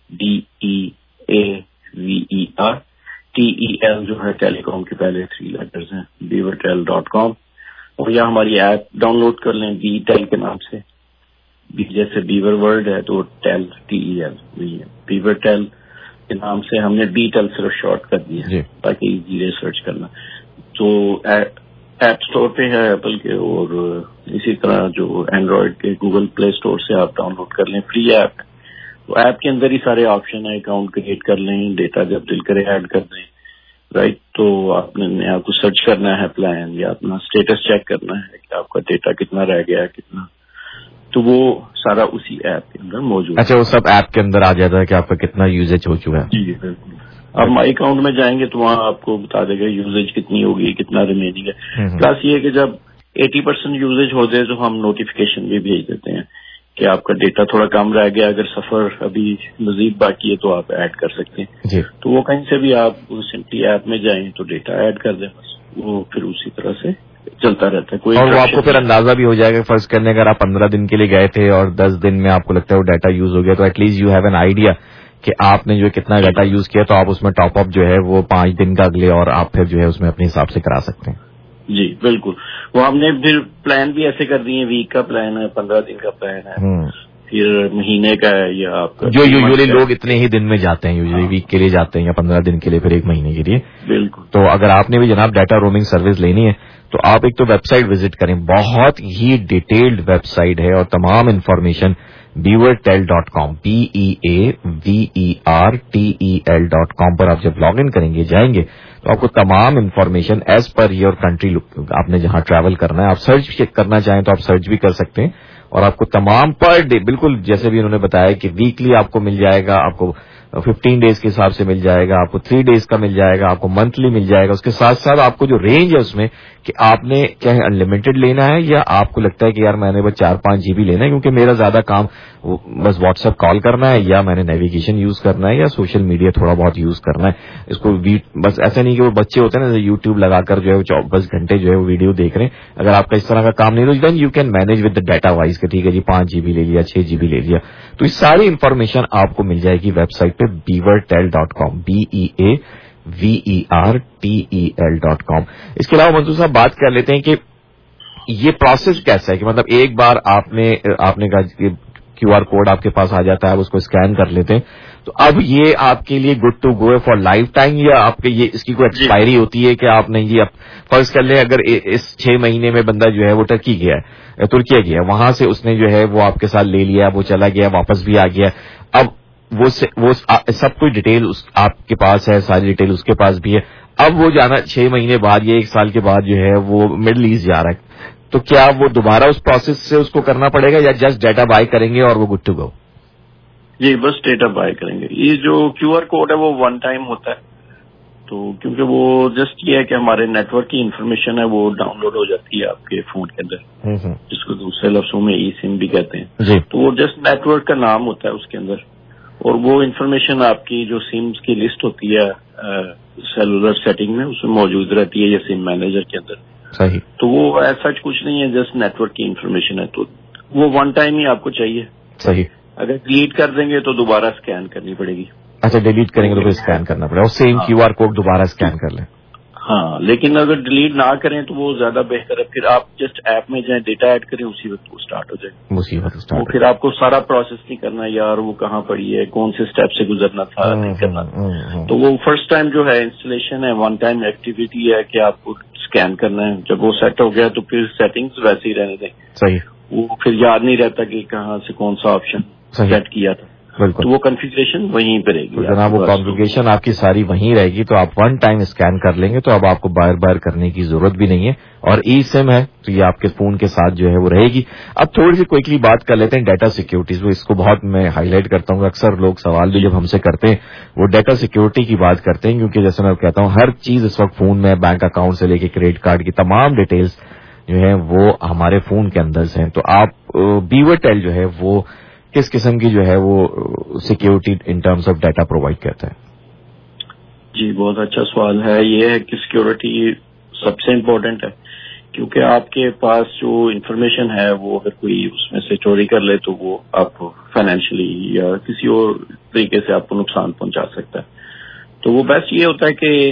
DEAVER, TEL जो है टेलीकॉम के पहले 3 लेटर्स हैं, beavertel.com। और या हमारी ऐप डाउनलोड कर लें बी टेल के नाम से, बी जैसे बीवर वर्ड है तो टेल TEL वही है, बीवर टेल के नाम से हमने बी टेल सिर्फ शॉर्ट कर दिया ताकि इजीली सर्च करना। तो ऐप स्टोर पे है एप्पल के, और इसी तरह जो एंड्रॉइड के गूगल प्ले स्टोर से आप डाउनलोड कर लें, फ्री ऐप। تو ایپ کے اندر ہی سارے آپشن ہیں، اکاؤنٹ کریٹ کر لیں، ڈیٹا جب دل کرے ایڈ کر دیں، رائٹ. تو آپ نے نیا کچھ سرچ کرنا ہے پلان یا اپنا اسٹیٹس چیک کرنا ہے کہ آپ کا ڈیٹا کتنا رہ گیا ہے کتنا، تو وہ سارا اسی ایپ کے اندر موجود ہے. اچھا، وہ سب ایپ کے اندر آ جاتا ہے کہ آپ کا کتنا یوزیج ہو چکا ہے؟ جی بالکل. آپ مائی اکاؤنٹ میں جائیں گے تو وہاں آپ کو بتا دے گا یوزیج کتنی ہوگی، کتنا ریمیننگ ہے. پلس یہ کہ جب 80% یوزیج ہو جائے تو ہم نوٹیفیکیشن بھی بھیج دیتے ہیں کہ آپ کا ڈیٹا تھوڑا کم رہ گیا، اگر سفر ابھی مزید باقی ہے تو آپ ایڈ کر سکتے ہیں. جی. تو وہ کہیں سے بھی آپ سمپلی ایپ میں جائیں تو ڈیٹا ایڈ کر دیں، بس وہ پھر اسی طرح سے چلتا رہتا ہے. کوئی اور وہ آپ کو پھر اندازہ بھی ہو جائے گا. فرض کرنے اگر آپ 15 دن کے لیے گئے تھے اور 10 دن میں آپ کو لگتا ہے وہ ڈیٹا یوز ہو گیا، تو at least you have an idea کہ آپ نے جو کتنا ڈیٹا یوز کیا، تو آپ اس میں ٹاپ اپ جو ہے وہ 5 دن کا اگلے اور آپ پھر جو ہے اس میں اپنے حساب سے کرا سکتے ہیں. جی بالکل. وہ ہم نے پھر پلان بھی ایسے کر دیے، ویک کا پلان ہے، 15 دن کا پلان ہے، پھر مہینے کا ہے، یا آپ کا جو یوزلی لوگ اتنے ہی دن میں جاتے ہیں، یوزلی ویک کے لیے جاتے ہیں یا 15 دن کے لیے، پھر 1 مہینے کے لیے. بالکل. تو اگر آپ نے بھی جناب ڈیٹا رومنگ سروس لینی ہے تو آپ ایک تو ویب سائٹ وزٹ کریں، بہت ہی ڈیٹیلڈ ویب سائٹ ہے اور تمام انفارمیشن beavertel.com beavertel.com پر آپ جب لاگ ان کریں گے جائیں گے تو آپ کو تمام information as per your country آپ نے جہاں ٹریول کرنا ہے، آپ سرچ کرنا چاہیں تو آپ سرچ بھی کر سکتے ہیں، اور آپ کو تمام پر ڈے بالکل جیسے بھی انہوں نے بتایا کہ ویکلی آپ کو مل جائے گا، آپ کو 15 ڈیز کے حساب سے مل جائے گا، آپ کو 3 ڈیز کا مل جائے گا، آپ کو منتھلی مل جائے گا. اس کے ساتھ ساتھ آپ کو جو رینج ہے اس میں کہ آپ نے کیا ہے انلمیٹڈ لینا ہے یا آپ کو لگتا ہے کہ یار میں نے بس 4-5 GB لینا ہے کیونکہ میرا زیادہ کام بس واٹس ایپ کال کرنا ہے، یا میں نے نیویگیشن یوز کرنا ہے، یا سوشل میڈیا تھوڑا بہت یوز کرنا ہے. اس کو بس ایسا نہیں کہ وہ بچے ہوتے ہیں نا یوٹیوب لگا کر جو ہے 24 گھنٹے جو ہے وہ ویڈیو دیکھ رہے ہیں. اگر آپ کا اس طرح کا کام نہیں تو then you can manage with the data wise کہ ٹھیک ہے جی 5 GB لے لیا، 6 GB لے لیا. تو یہ ساری انفارمیشن آپ کو مل جائے گی ویب سائٹ پہ beavertel.com beavertel.com. اس کے علاوہ منظور صاحب بات کر لیتے ہیں کہ یہ پروسیس کیسا ہے کہ مطلب ایک بار آپ نے کہا کہ QR کوڈ آپ کے پاس آ جاتا ہے، آپ اس کو اسکین کر لیتے ہیں، تو اب یہ آپ کے لیے گڈ ٹو گو ہے فار لائف ٹائم، یا آپ کے یہ اس کی کوئی ایکسپائری ہوتی ہے کہ آپ نہیں جی اب فرض کر لیں اگر اس 6 مہینے میں بندہ جو ہے وہ ترکی گیا ہے، ترکیہ گیا ہے، وہاں سے اس نے جو ہے وہ آپ کے ساتھ لے لیا، وہ چلا گیا واپس بھی آ گیا، اب وہ سب کوئی ڈیٹیل آپ کے پاس ہے، ساری ڈیٹیل اس کے پاس بھی ہے، اب وہ جانا 6 مہینے بعد یا 1 سال کے بعد جو ہے وہ مڈل ایسٹ جا رہا ہے، تو کیا وہ دوبارہ اس پروسیس سے اس کو کرنا پڑے گا یا جسٹ ڈیٹا بائی کریں گے اور وہ گڈ ٹو گو؟ جی بس ڈیٹا بائی کریں گے. یہ جو QR کوڈ ہے وہ 1 ٹائم ہوتا ہے، تو کیونکہ وہ جسٹ یہ ہے کہ ہمارے نیٹ ورک کی انفارمیشن ہے وہ ڈاؤن لوڈ ہو جاتی ہے آپ کے فون کے اندر، جس کو دوسرے لفظوں میں ای سم بھی کہتے ہیں. تو وہ جسٹ نیٹ ورک کا نام ہوتا ہے اس کے اندر، اور وہ انفارمیشن آپ کی جو سمز کی لسٹ ہوتی ہے سیلولر سیٹنگ میں اس میں موجود رہتی ہے یا سم مینیجر کے اندر. صحیح. تو وہ ایسا کچھ نہیں ہے، جسٹ نیٹ ورک کی انفارمیشن ہے، تو وہ 1 ٹائم ہی آپ کو چاہیے. صحیح. اگر ڈیلیٹ کر دیں گے تو دوبارہ اسکین کرنی پڑے گی. اچھا ڈیلیٹ کریں گے تو پھر اسکین کرنا پڑے گا، اور سیم QR کوڈ دوبارہ اسکین کر لیں. ہاں لیکن اگر ڈیلیٹ نہ کریں تو وہ زیادہ بہتر ہے. پھر آپ جسٹ ایپ میں جائیں، ڈیٹا ایڈ کریں، اسی وقت وہ اسٹارٹ ہو جائے. اسی وقت اسٹارٹ وہ پھر آپ کو سارا پروسیس نہیں کرنا یار وہ کہاں پڑی ہے، کون سے اسٹیپ سے گزرنا تھا، نہیں کرنا. تو وہ فرسٹ ٹائم جو ہے انسٹالیشن ہے، 1 ٹائم ایکٹیویٹی ہے کہ آپ کو اسکین کرنا ہے. جب وہ سیٹ ہو گیا تو پھر سیٹنگز ویسے ہی رہنے دیں. صحیح. وہ پھر یاد نہیں رہتا کہ کہاں سے کون سا آپشن سیٹ کیا تھا. بالکل. تو وہ کنفیگریشن وہیں پہ رہے گی. جناب وہ کنفیگریشن آپ کی ساری وہیں رہے گی، تو آپ 1 ٹائم اسکین کر لیں گے تو اب آپ کو بار بار کرنے کی ضرورت بھی نہیں ہے. اور ای سم ہے تو یہ آپ کے فون کے ساتھ جو ہے وہ رہے گی. اب تھوڑی سی کوئکلی بات کر لیتے ہیں ڈیٹا سیکیورٹیز. وہ اس کو بہت میں ہائی لائٹ کرتا ہوں، اکثر لوگ سوال بھی جب ہم سے کرتے ہیں وہ ڈیٹا سیکیورٹی کی بات کرتے ہیں، کیونکہ جیسے میں کہتا ہوں ہر چیز اس وقت فون میں، بینک اکاؤنٹ سے لے کے کریڈٹ کارڈ کی تمام ڈیٹیلز جو ہیں وہ ہمارے فون کے اندر سے ہیں. تو آپ بیورٹیل جو ہے وہ کس قسم کی جو ہے وہ security in terms of data provide کرتا ہے؟ جی بہت اچھا سوال ہے. یہ ہے کہ سیکیورٹی سب سے امپورٹنٹ ہے، کیونکہ آپ کے پاس جو انفارمیشن ہے وہ اگر کوئی اس میں سے چوری کر لے تو وہ آپ فائنینشلی یا کسی اور طریقے سے آپ کو نقصان پہنچا سکتا ہے. تو وہ بیسٹ یہ ہوتا ہے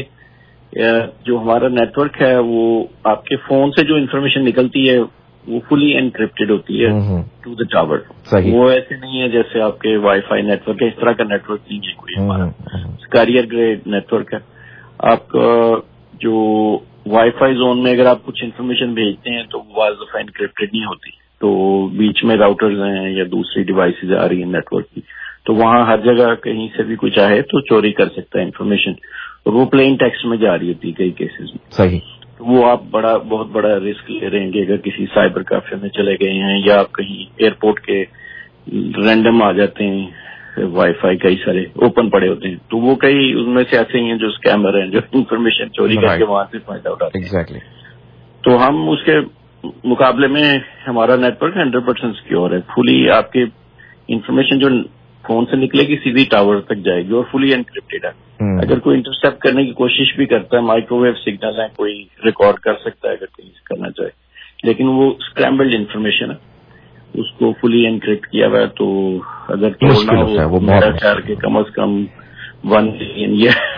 کہ جو ہمارا نیٹ ورک ہے وہ آپ کے فون سے جو انفارمیشن نکلتی ہے وہ فلی انکرپٹڈ ہوتی ہے ٹو دا ٹاور. وہ ایسے نہیں ہے جیسے آپ کے وائی فائی نیٹ ورک ہے، اس طرح کا نیٹ ورک نہیں ہے کوئی ہمارا. کیریئر گریڈ نیٹ ورک ہے. آپ کا جو وائی فائی زون میں اگر آپ کچھ انفارمیشن بھیجتے ہیں تو وہ واضح انکرپٹڈ نہیں ہوتی، تو بیچ میں راؤٹرز ہیں یا دوسری ڈیوائسز آ رہی ہیں نیٹ ورک کی، تو وہاں ہر جگہ کہیں سے بھی کوئی چاہے تو چوری کر سکتا ہے انفارمیشن، اور وہ پلین ٹیکسٹ میں جا رہی ہوتی کئی کیسز میں. صحیح. وہ آپ بہت بڑا رسک لے رہے ہیں کہ اگر کسی سائبر کیفے میں چلے گئے ہیں یا آپ کہیں ایئرپورٹ کے رینڈم آ جاتے ہیں، وائی فائی کئی سارے اوپن پڑے ہوتے ہیں، تو وہ کئی ان میں سے ایسے ہی ہیں جو اسکیمر ہیں جو انفارمیشن چوری کر کے وہاں سے فائدہ اٹھاتے ہیں. ایگزیکٹلی. تو ہم اس کے مقابلے میں ہمارا نیٹ ورک 100% سیکیور ہے. فلی آپ کے انفارمیشن جو فون سے نکلے گی سیدھی ٹاور تک جائے گی اور فلی انکرپٹیڈ ہے. اگر کوئی انٹرسپٹ کرنے کی کوشش بھی کرتا ہے، مائکرو ویو سگنل ہے، کوئی ریکارڈ کر سکتا ہے اگر کہیں کرنا چاہے، لیکن وہ اسکرامبلڈ انفارمیشن ہے، اس کو فلی انکرپٹ کیا ہوا ہے. تو اگر توڑنا ہو میرا خیال کہ کم از کم 1 ملین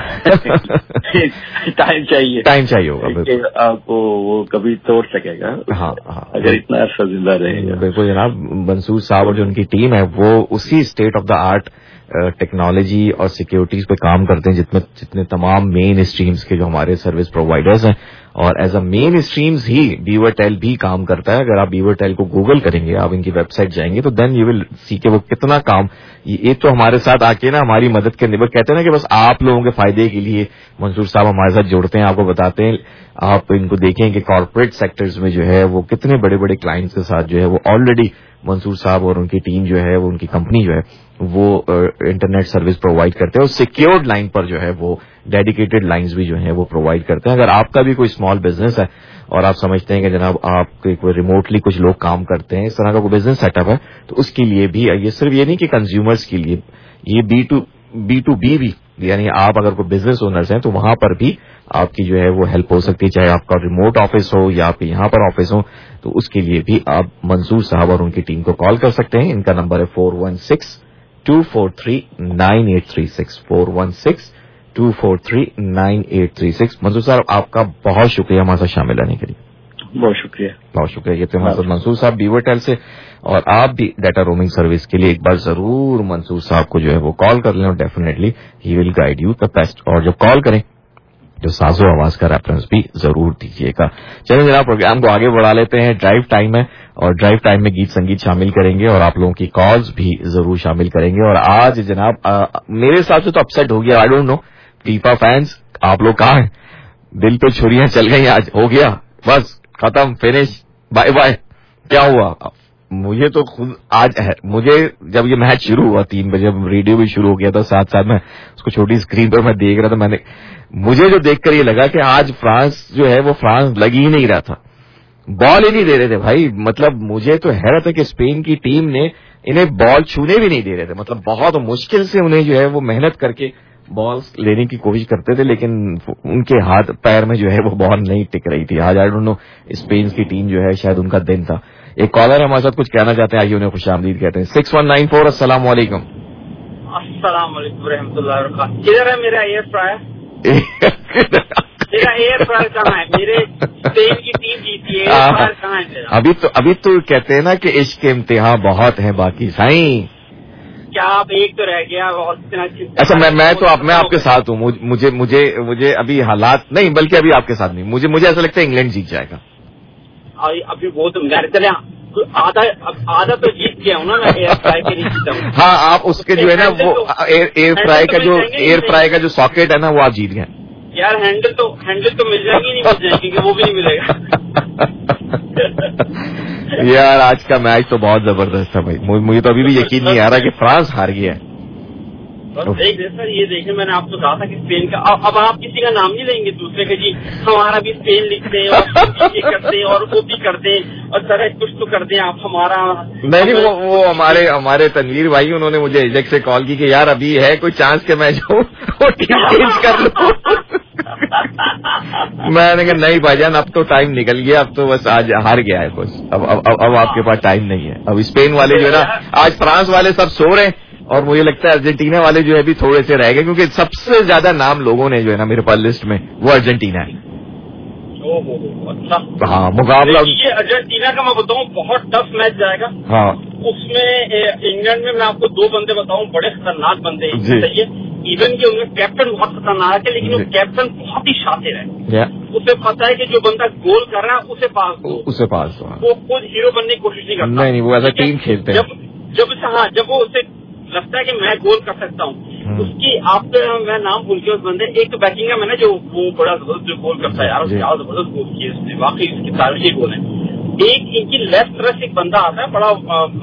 ٹائم چاہیے ہوگا کہ آپ کو وہ کبھی توڑ سکے گا. ہاں اگر اتنا عرصہ زندہ رہے گا. بالکل جناب. منصور صاحب اور جو ان کی ٹیم ہے وہ اسی state of the art technology اور سیکیورٹیز پہ کام کرتے ہیں جتنے تمام مین اسٹریمز کے جو ہمارے سروس پرووائڈرز ہیں، اور ایز اے مین اسٹریمز ہی بیور ٹیل بھی کام کرتا ہے. اگر آپ بیور ٹیل کو گوگل کریں گے، آپ ان کی ویب سائٹ جائیں گے تو دین یو ول سی کہ وہ کتنا کام، ایک تو ہمارے ساتھ آ کے نا ہماری مدد کرنے پر کہتے ہیں نا کہ بس آپ لوگوں کے فائدے کے لیے منصور صاحب ہمارے ساتھ جوڑتے ہیں، آپ کو بتاتے ہیں. آپ ان کو دیکھیں کہ کارپوریٹ سیکٹرز میں جو ہے وہ کتنے بڑے بڑے کلائنٹس کے ساتھ جو ہے وہ آلریڈی منصور صاحب اور ان کی ٹیم جو ہے وہ ان کی کمپنی جو ہے وہ انٹرنیٹ سروس پرووائڈ کرتے ہیں، اور سیکیورڈ لائن پر جو ہے وہ ڈیڈیکیٹڈ لائنز بھی جو ہیں وہ پرووائڈ کرتے ہیں. اگر آپ کا بھی کوئی اسمال بزنس ہے اور آپ سمجھتے ہیں کہ جناب آپ کے کوئی ریموٹلی کچھ لوگ کام کرتے ہیں، اس طرح کا کوئی بزنس سیٹ اپ ہے، تو اس کے لیے بھی یہ صرف یہ نہیں کہ کنزیومرز کے لیے، یہ بی ٹو بی بھی، یعنی آپ اگر کوئی بزنس اونرز ہیں تو وہاں پر بھی آپ کی جو ہے وہ ہیلپ ہو سکتی ہے، چاہے آپ کا ریموٹ آفس ہو یا آپ کے یہاں پر آفس ہو. تو اس کے لیے بھی آپ منصور صاحب اور ان کی ٹیم کو کال کر سکتے ہیں. ان کا نمبر ہے 416-243-9836 416-243-9836. منصور صاحب آپ کا بہت شکریہ ہمارے ساتھ شامل ہونے کے لیے. بہت شکریہ. بہت شکریہ. یہ تھے ہمارے ساتھ منصور صاحب بیور ٹیل سے. اور آپ بھی ڈیٹا رومنگ سروس کے لیے ایک بار ضرور منصور صاحب کو جو ہے وہ کال کر لیں، اور definitely he will guide you the best. اور جب کال کریں جو ساز و آواز کا ریفرنس بھی ضرور دیجیے گا. چلیں جناب پروگرام کو آگے بڑھا لیتے ہیں. ڈرائیو ٹائم ہے اور ڈرائیو ٹائم میں گیت سنگیت شامل کریں گے اور آپ لوگوں کی کالز بھی ضرور شامل کریں گے. اور آج جناب میرے حساب سے تو اپسیٹ ہو گیا، I don't know FIFA fans آپ لوگ کہاں ہیں؟ دل پہ چھریاں چل گئی، آج ہو گیا بس ختم، فنش، بائے بائے. کیا ہوا؟ مجھے تو خود آج مجھے جب یہ میچ شروع ہوا 3 بجے ریڈیو بھی شروع ہو گیا تھا، ساتھ ساتھ میں اس کو چھوٹی اسکرین پر میں دیکھ رہا تھا. مجھے جو دیکھ کر یہ لگا کہ آج فرانس جو ہے وہ فرانس لگ ہی نہیں رہا تھا، بال ہی نہیں دے رہے تھے بھائی. مطلب مجھے تو حیرت ہے کہ اسپین کی ٹیم نے انہیں بال چھونے بھی نہیں دے رہے تھے. مطلب بہت مشکل سے انہیں جو ہے وہ محنت کر کے بال لینے کی کوشش کرتے تھے، لیکن ان کے ہاتھ پیر میں جو ہے وہ بال نہیں ٹک رہی تھی. آج آئی ڈونٹ نو اسپین کی ٹیم جو ہے شاید ان کا دن تھا. ایک کالر ہمارے ساتھ کچھ کہنا چاہتے ہیں، آئیے انہیں خوش آمدید کہتے ہیں. 6194. السلام علیکم. السلام علیکم ورحمۃ اللہ وبرکاتہ. کدھر ہے میرا ایئر فرائر؟ میرا ایئر فرائر کہاں ہے؟ میرے اسپین کی ٹیم جیتی ہے، ایئر فرائر کہاں ہے؟ ابھی تو کہتے ہیں نا کہ عشق کے امتحان بہت ہیں باقی سائیں. کیا آپ ایک تو رہ گیا؟ اچھا میں آپ کے ساتھ ہوں. مجھے ابھی حالات نہیں، بلکہ ابھی آپ کے ساتھ نہیں، مجھے ایسا لگتا ہے انگلینڈ جیت جائے گا. ابھی وہ تو چلے آدھا تو جیت گیا ہوں نا میں، ایئر فرائی کے نہیں جیتا ہوں. ہاں آپ اس کے جو ہے نا وہ ایئر فرائی کا جو ساکٹ ہے نا وہ آپ جیت گئے. یار ہینڈل تو مل جائے گی، نہیں مل جائے گی کیونکہ وہ بھی نہیں ملے گا. یار آج کا میچ تو بہت زبردست تھا بھائی. مجھے تو ابھی بھی یقین نہیں آ رہا کہ فرانس ہار گیا ہے. سر یہ دیکھیں میں نے آپ کو کہا تھا کہ اسپین کا، اب آپ کسی کا نام نہیں لیں گے دوسرے کا، جی ہمارا بھی اسپین لکھتے ہیں اور یہ کرتے ہیں اور وہ بھی کرتے ہیں اور سر کچھ تو کرتے ہیں آپ ہمارا. نہیں وہ ہمارے تنویر بھائی انہوں نے مجھے ایجیکٹ سے کال کی کہ یار ابھی ہے کوئی چانس کہ میں جو ٹیم چینج کر لوں. میں نے کہا نہیں بھائی جان اب تو ٹائم نکل گیا، اب تو بس آج ہار گیا ہے بس. اب آپ کے پاس ٹائم نہیں ہے. اب اسپین والے جو ہے نا آج فرانس والے سب سو رہے ہیں اور مجھے لگتا ہے ارجنٹینا والے جو ہے بھی تھوڑے سے رہ گئے، کیونکہ سب سے زیادہ نام لوگوں نے جو ہے نا میرے پاس لسٹ میں وہ ارجنٹینا ہے. ہاں مقابلہ یہ ارجنٹینا کا میں بتاؤں بہت ٹف میچ جائے گا. ہاں اس میں انگلینڈ میں آپ کو 2 بندے بتاؤں بڑے خطرناک بندے ہیں. صحیح ہے، ایون کہ ان میں کیپٹن بہت خطرناک ہے، لیکن وہ کیپٹن بہت ہی شاطر ہے. اسے پتا ہے کہ جو بندہ گول کر رہا ہے اسے پاس دو. وہ خود ہیرو بننے کی کوشش نہیں کرتا. نہیں وہ ایسا ٹیم کھیلتے ہیں. جب وہ اسے लगता है कि मैं गोल कर सकता हूँ, उसकी आप मैं नाम भूल गया उस बंदे, एक तो बैकिंग है मैंने जो वो बड़ा जबरदस्त जो गोल करता है यार, क्या जबरदस्त गोल किया उसने, वाकई उसकी तारीफी गोल है। एक इनकी लेफ्ट तरफ एक बंदा आता है बड़ा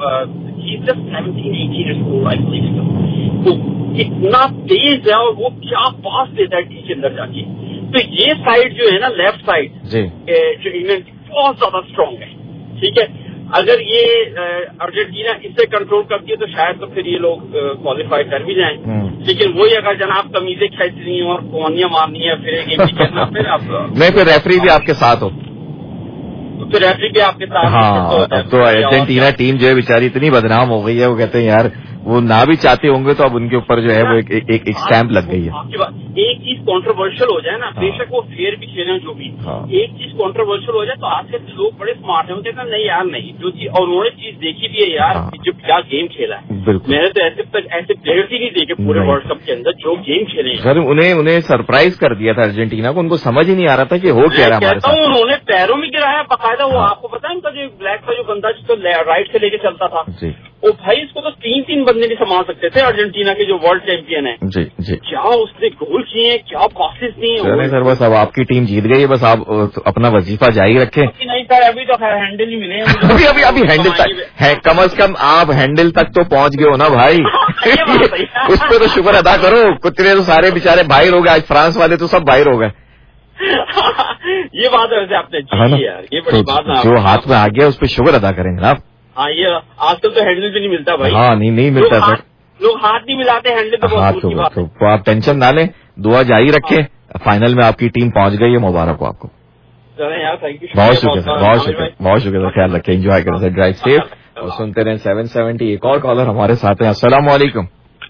17-18 तो इतना तेज है और वो क्या पास देता है टी के अंदर जाके। तो ये साइड जो है ना लेफ्ट साइड जो इंग्लैंड की बहुत ज्यादा स्ट्रांग है, ठीक है। अगर ये अर्जेंटीना इससे कंट्रोल करती है तो शायद तो फिर ये लोग क्वालिफाई कर भी जाएं, लेकिन वही अगर जनाब कमीजें खींचनी और कौनियां मारनी है फिर एक खेलना फिर आप नहीं, फिर रेफरी भी आपके साथ हो तो रेफरी भी आपके साथ। हाँ, तो अर्जेंटीना टीम जो है बेचारी इतनी बदनाम हो गई है, वो कहते हैं यार वो ना भी चाहते होंगे तो अब उनके ऊपर जो है वो एक स्टैंप लग गई है। आपकी बात, एक चीज कॉन्ट्रोवर्शियल हो जाए ना, बेशक वो फेयर भी खेलें जो भी, एक चीज कॉन्ट्रोवर्शियल हो जाए तो आज के लोग बड़े स्मार्ट हैं, वो कहते हैं नहीं यार नहीं, जो चीज और उन्होंने चीज देखी भी है यार, जो क्या गेम खेला है। मैंने तो ऐसे प्लेयर्स ही नहीं देखे पूरे वर्ल्ड कप के अंदर जो गेम खेले। सर उन्हें सरप्राइज कर दिया था अर्जेंटीना को, उनको समझ ही नहीं आ रहा था कि हो क्या रहा हमारे साथ। उन्होंने पैरों में गिराया बाकायदा, वो आपको पता है उनका जो ब्लैक का जो बंदा जिसको राइट से लेके चलता था, वो भाई इसको तो 3 बंदे नहीं संभाल सकते थे अर्जेंटीना के जो वर्ल्ड चैंपियन है। जी जी, क्या उसने गोल किए हैं, क्या पासेस दिए। नहीं सर, बस अब आपकी टीम जीत गई है, बस आप अपना वजीफा जारी रखें। नहीं सर, अभी तो हैंडल ही मिले अभी हैंडल तक है, कम से कम आप हैंडल तक तो पहुंच गए हो ना भाई। उस पर तो शुक्र अदा करो, कुतरे तो सारे बेचारे बाहर हो गए, आज फ्रांस वाले तो सब बाहर हो गए। ये बात वैसे आपने जी यार, ये बड़ी बात है, जो हाथ में आ गया उस पर शुक्र अदा करेंगे आप। हाँ, ये आजकल तो हैंडल भी नहीं मिलता भाई। हाँ, नहीं मिलता सर, लोग हाथ नहीं मिलाते हैंडल तो बहुत दूर की बात है। तो आप टेंशन ना लें, दुआ जारी रखें, फाइनल में आपकी टीम पहुंच गई है, मुबारक हो आपको। यार थैंक यू, बहुत शुक्रिया सर, बहुत शुक्रिया सर, ख्याल रखें, एंजॉय करें सर, ड्राइव सेफ और सुनते रहें 770। एक और कॉलर हमारे साथ हैं, अस्सलाम वालेकुम।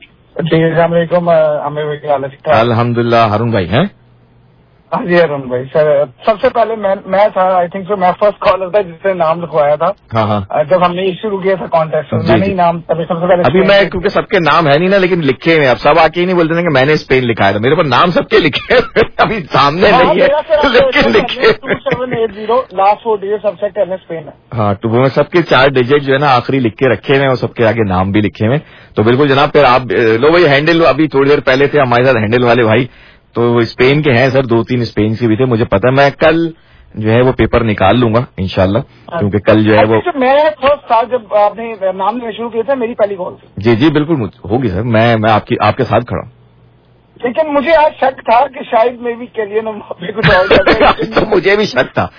अल्हम्दुलिल्लाह, हारून भाई हैं? हाँ जी अरुण भाई। सर सबसे पहले मैं था, आई थिंक सो मैं फर्स्ट कॉलर था जिसने नाम लिखवाया था। हाँ, जब हमने शुरू किया था कॉन्टेस्ट, मैंने ही नाम तभी सबसे पहले। अभी मैं क्योंकि सबके नाम है नहीं ना, लेकिन लिखे हुए अब सब आके ही नहीं बोलते ना कि मैंने स्पेन लिखाया था, मेरे पर नाम सबके लिखे अभी सामने नहीं है, लेकिन लिखे 2780 लास्ट 4 डिजिट सबसे पहले स्पेन है। हाँ, तो वो सबके 4 डिजिट जो है ना आखिरी लिख के रखे हुए और सबके आगे नाम भी लिखे हुए। तो बिल्कुल जनाब, फिर आप लो भाई हैंडल, अभी थोड़ी देर पहले थे हमारे साथ हैंडल वाले भाई, तो स्पेन के हैं सर, 2-3 स्पेन के भी थे, मुझे पता है। मैं कल जो है वो पेपर निकाल लूंगा इंशाल्लाह, क्योंकि कल जो है वो मैं फर्स्ट था जब आपने नाम लेना शुरू किया था, मेरी पहली कॉल थी। जी जी बिल्कुल होगी सर, मैं आपके साथ खड़ा हूँ। लेकिन मुझे आज शक था कि शायद मैं भी कैलियन एम्बाप्पे कुछ और मुझे भी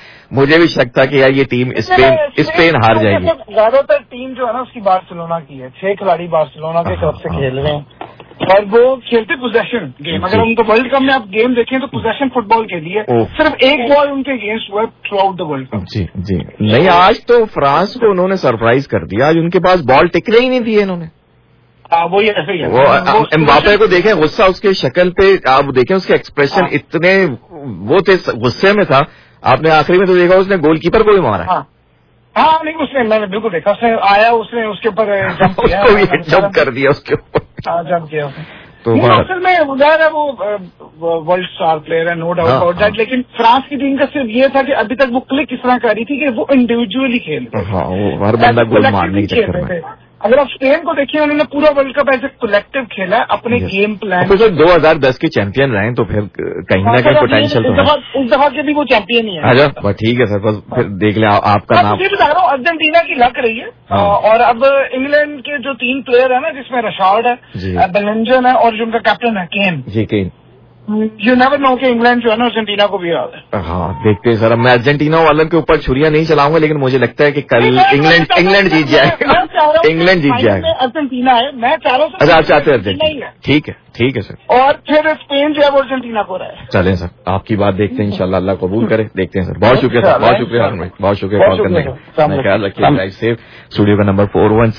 शक था कि यार ये टीम स्पेन हार जाएगी। ज्यादातर टीम जो है ना उसकी बार्सिलोना की है, 6 खिलाड़ी बार्सिलोना के तरफ से खेल रहे हैं और वो खेलते पोजेशन गेम। अगर उनको वर्ल्ड कप में आप गेम देखें तो पोजेशन फुटबॉल के लिए सिर्फ एक बॉल उनके अगेंस्ट हुआ throughout the world cup. जी जी, नहीं आज तो फ्रांस को उन्होंने सरप्राइज कर दिया, आज उनके पास बॉल टिकने ही नहीं दिए इन्होंने। वो ये ऐसे ही है, वो एम्बाप्पे को देखें, गुस्सा उसके शक्ल पे आप देखें, उसके एक्सप्रेशन इतने वो थे, गुस्से में था। आपने आखिरी में तो देखा उसने गोलकीपर को भी मारा। हाँ नहीं, उसने मैंने बिल्कुल देखा, उसने आया, उसने उसके ऊपर जंप किया, उसको भी जंप कर दिया उसके ऊपर। जंप किया उसने। तो असल में उधर है वो वर्ल्ड स्टार प्लेयर है, नो डाउट अबाउट दैट, लेकिन फ्रांस की टीम का सिर्फ ये था कि अभी तक वो क्लिक इस तरह कर रही थी कि वो इंडिविजुअली खेल रहे थे। हाँ, वो हर बंदा गोल मारने के चक्कर में। अगर आप स्पेन को देखिए, उन्होंने पूरा वर्ल्ड कप ऐसे कलेक्टिव खेला है, अपने गेम प्लान। तो 2010 के चैंपियन रहे, तो फिर कहीं ना कहीं पोटेंशियल तो है। उस दफा के भी वो चैंपियन ही है। अच्छा ठीक है सर, बस फिर देख लें आपका नाम। मुझे बता रहा हूँ, अर्जेंटीना की लक रही है और अब इंग्लैंड के जो 3 प्लेयर है ना, जिसमें रशार्ड है, बेलिंगम है और जो उनका कैप्टन है केन। जी केन, यू नेवर नो कि इंग्लैंड जो है ना अर्जेंटीना को भी याद है। हाँ देखते हैं सर, अब मैं अर्जेंटीना वालों के ऊपर छुरियां नहीं चलाऊंगा, लेकिन मुझे लगता है कि कल इंग्लैंड जीत जाएगा, इंग्लैंड जीत जाएगा। अर्जेंटीना है, मैं चाह रहा हूँ। अच्छा आप चाहते हैं अर्जेंटीना? ठीक है सर। और फिर स्पेन जो है वो अर्जेंटीना को रहा है। चलें सर, आपकी बात देखते हैं, इंशाल्लाह अल्लाह कबूल करे, देखते हैं सर। बहुत शुक्रिया सर, बहुत शुक्रिया भाई, बहुत शुक्रिया कॉल करने का। ख्याल रखिए, ड्राइव सेफ। स्टूडियो का नंबर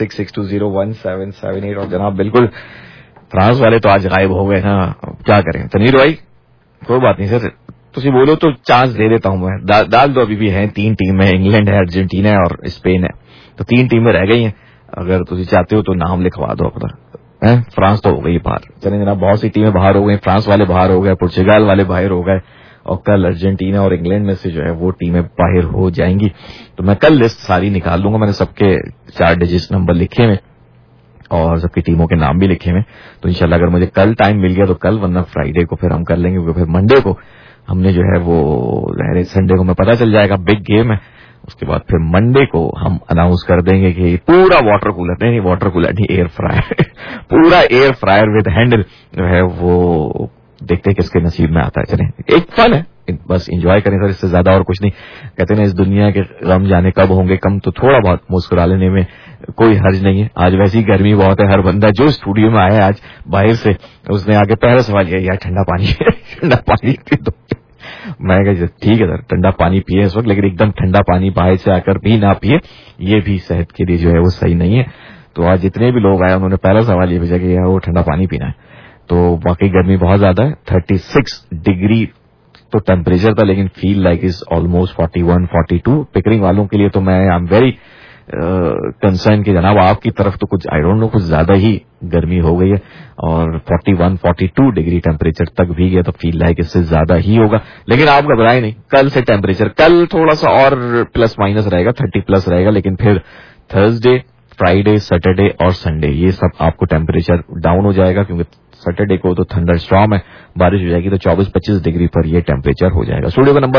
4166201778। और जनाब बिल्कुल फ्रांस वाले तो आज गायब हो गए ना, क्या करें तनीर भाई? कोई बात नहीं सर, तुम बोलो तो चांस दे देता हूं मैं। डाल दो, अभी भी हैं 3 टीमें, इंग्लैंड है, अर्जेंटीना है और स्पेन है, तो 3 टीमें रह गई हैं। अगर तुम चाहते हो तो नाम लिखवा दो अपना। फ्रांस तो हो गई बाहर, चलें जनाब, बहुत सी टीमें बाहर हो गई, फ्रांस वाले बाहर हो गए, पुर्तगाल वाले बाहर हो गए, और कल अर्जेंटीना और इंग्लैंड में से जो है वो टीमें बाहर हो जाएंगी। तो मैं कल लिस्ट सारी निकाल लूंगा, मैंने सबके 4 डिजिट नंबर लिखे हुए, और सबकी टीमों के नाम भी लिखे हुए। तो इंशाल्लाह अगर मुझे कल टाइम मिल गया तो कल, वरना फ्राइडे को फिर हम कर लेंगे, क्योंकि फिर मंडे को हमने जो है वो संडे को हमें पता चल जाएगा बिग गेम है। उसके बाद फिर मंडे को हम अनाउंस कर देंगे कि पूरा वाटर कूलर, नहीं वाटर कूलर नहीं, एयर फ्रायर पूरा एयर फ्रायर विद हैंडल जो है वो देखते हैं किसके नसीब में आता है। चलें, एक फन है, बस एंजॉय करें सर, इससे ज्यादा और कुछ नहीं। कहते हैं ना इस दुनिया के गम जाने कब होंगे कम, तो थोड़ा बहुत मुस्कुरा लेने में कोई हर्ज नहीं है। आज वैसी गर्मी बहुत है, हर बंदा जो स्टूडियो में आया आज बाहर से उसने आके पहला सवाल किया यार ठंडा पानी है ठंडा पानी पी दो। मैं कहा ठीक है सर ठंडा पानी पिए इस वक्त, लेकिन एकदम ठंडा पानी बाहर से आकर भी ना पिए, ये भी सेहत के लिए जो है वो सही नहीं है। तो आज जितने भी लोग आए उन्होंने पहला सवाल ये भेजा कि यार वो ठंडा पानी पीना है। तो वाकई गर्मी बहुत ज्यादा है, 36 डिग्री तो टेम्परेचर था, लेकिन feel like is almost 41, 42। Pickering वालों के लिए तो मैं आई एम वेरी कंसर्न कि जनाब आपकी तरफ तो कुछ आई डोंट नो कुछ ज्यादा ही गर्मी हो गई है, और 41, 42 डिग्री टेम्परेचर तक भी गया, तो फील लाइक इससे ज्यादा ही होगा। लेकिन आप घबराए नहीं, कल से टेम्परेचर कल थोड़ा सा और प्लस माइनस रहेगा, 30 प्लस रहेगा, लेकिन फिर थर्सडे, फ्राइडे, सैटरडे और संडे ये सब आपको टेम्परेचर डाउन हो जाएगा, क्योंकि सैटरडे को तो थंडर स्टॉर्म है, बारिश हो जाएगी, तो 24-25 डिग्री पर ये टेम्परेचर हो जाएगा। स्टूडियो का नंबर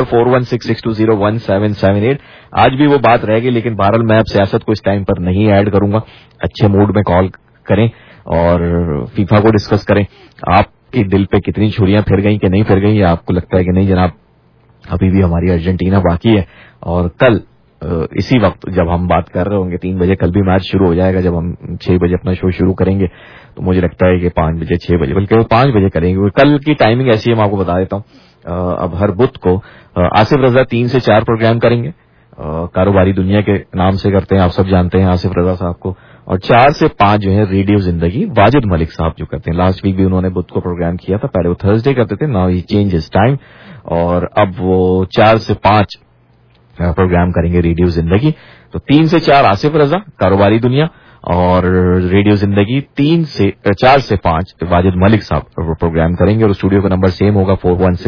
4166201778। आज भी वो बात रहेगी, लेकिन बहरहाल मैं अब सियासत को इस टाइम पर नहीं ऐड करूंगा। अच्छे मूड में कॉल करें और फीफा को डिस्कस करें। आपके दिल पे कितनी छुरियां फिर गई कि नहीं फिर गई, या आपको लगता है कि नहीं जनाब अभी भी हमारी अर्जेंटीना बाकी है। और कल इसी वक्त जब हम बात कर रहे होंगे 3 बजे, कल भी मैच शुरू हो जाएगा। जब हम 6 बजे अपना शो शुरू करेंगे तो मुझे लगता है कि 5 बजे 6 बजे बल्कि 5 बजे करेंगे। कल की टाइमिंग ऐसी है, मैं आपको बता देता हूँ। अब हर बुध को आसिफ रजा 3 से 4 प्रोग्राम करेंगे, कारोबारी दुनिया के नाम से करते हैं, आप सब जानते हैं आसिफ रजा साहब को। और 4 से 5 जो है रेडियो जिंदगी वाजिद मलिक साहब जो करते हैं। लास्ट वीक भी उन्होंने बुध को प्रोग्राम किया था, पहले वो थर्सडे करते थे, now he change his time, और अब वो 4 से 5 प्रोग्राम करेंगे रेडियो जिंदगी। तो 3 से 4 आसिफ रजा कारोबारी दुनिया, और रेडियो जिंदगी 4 से 5 वाजिद मलिक साहब प्रोग्राम करेंगे। और स्टूडियो का नंबर सेम होगा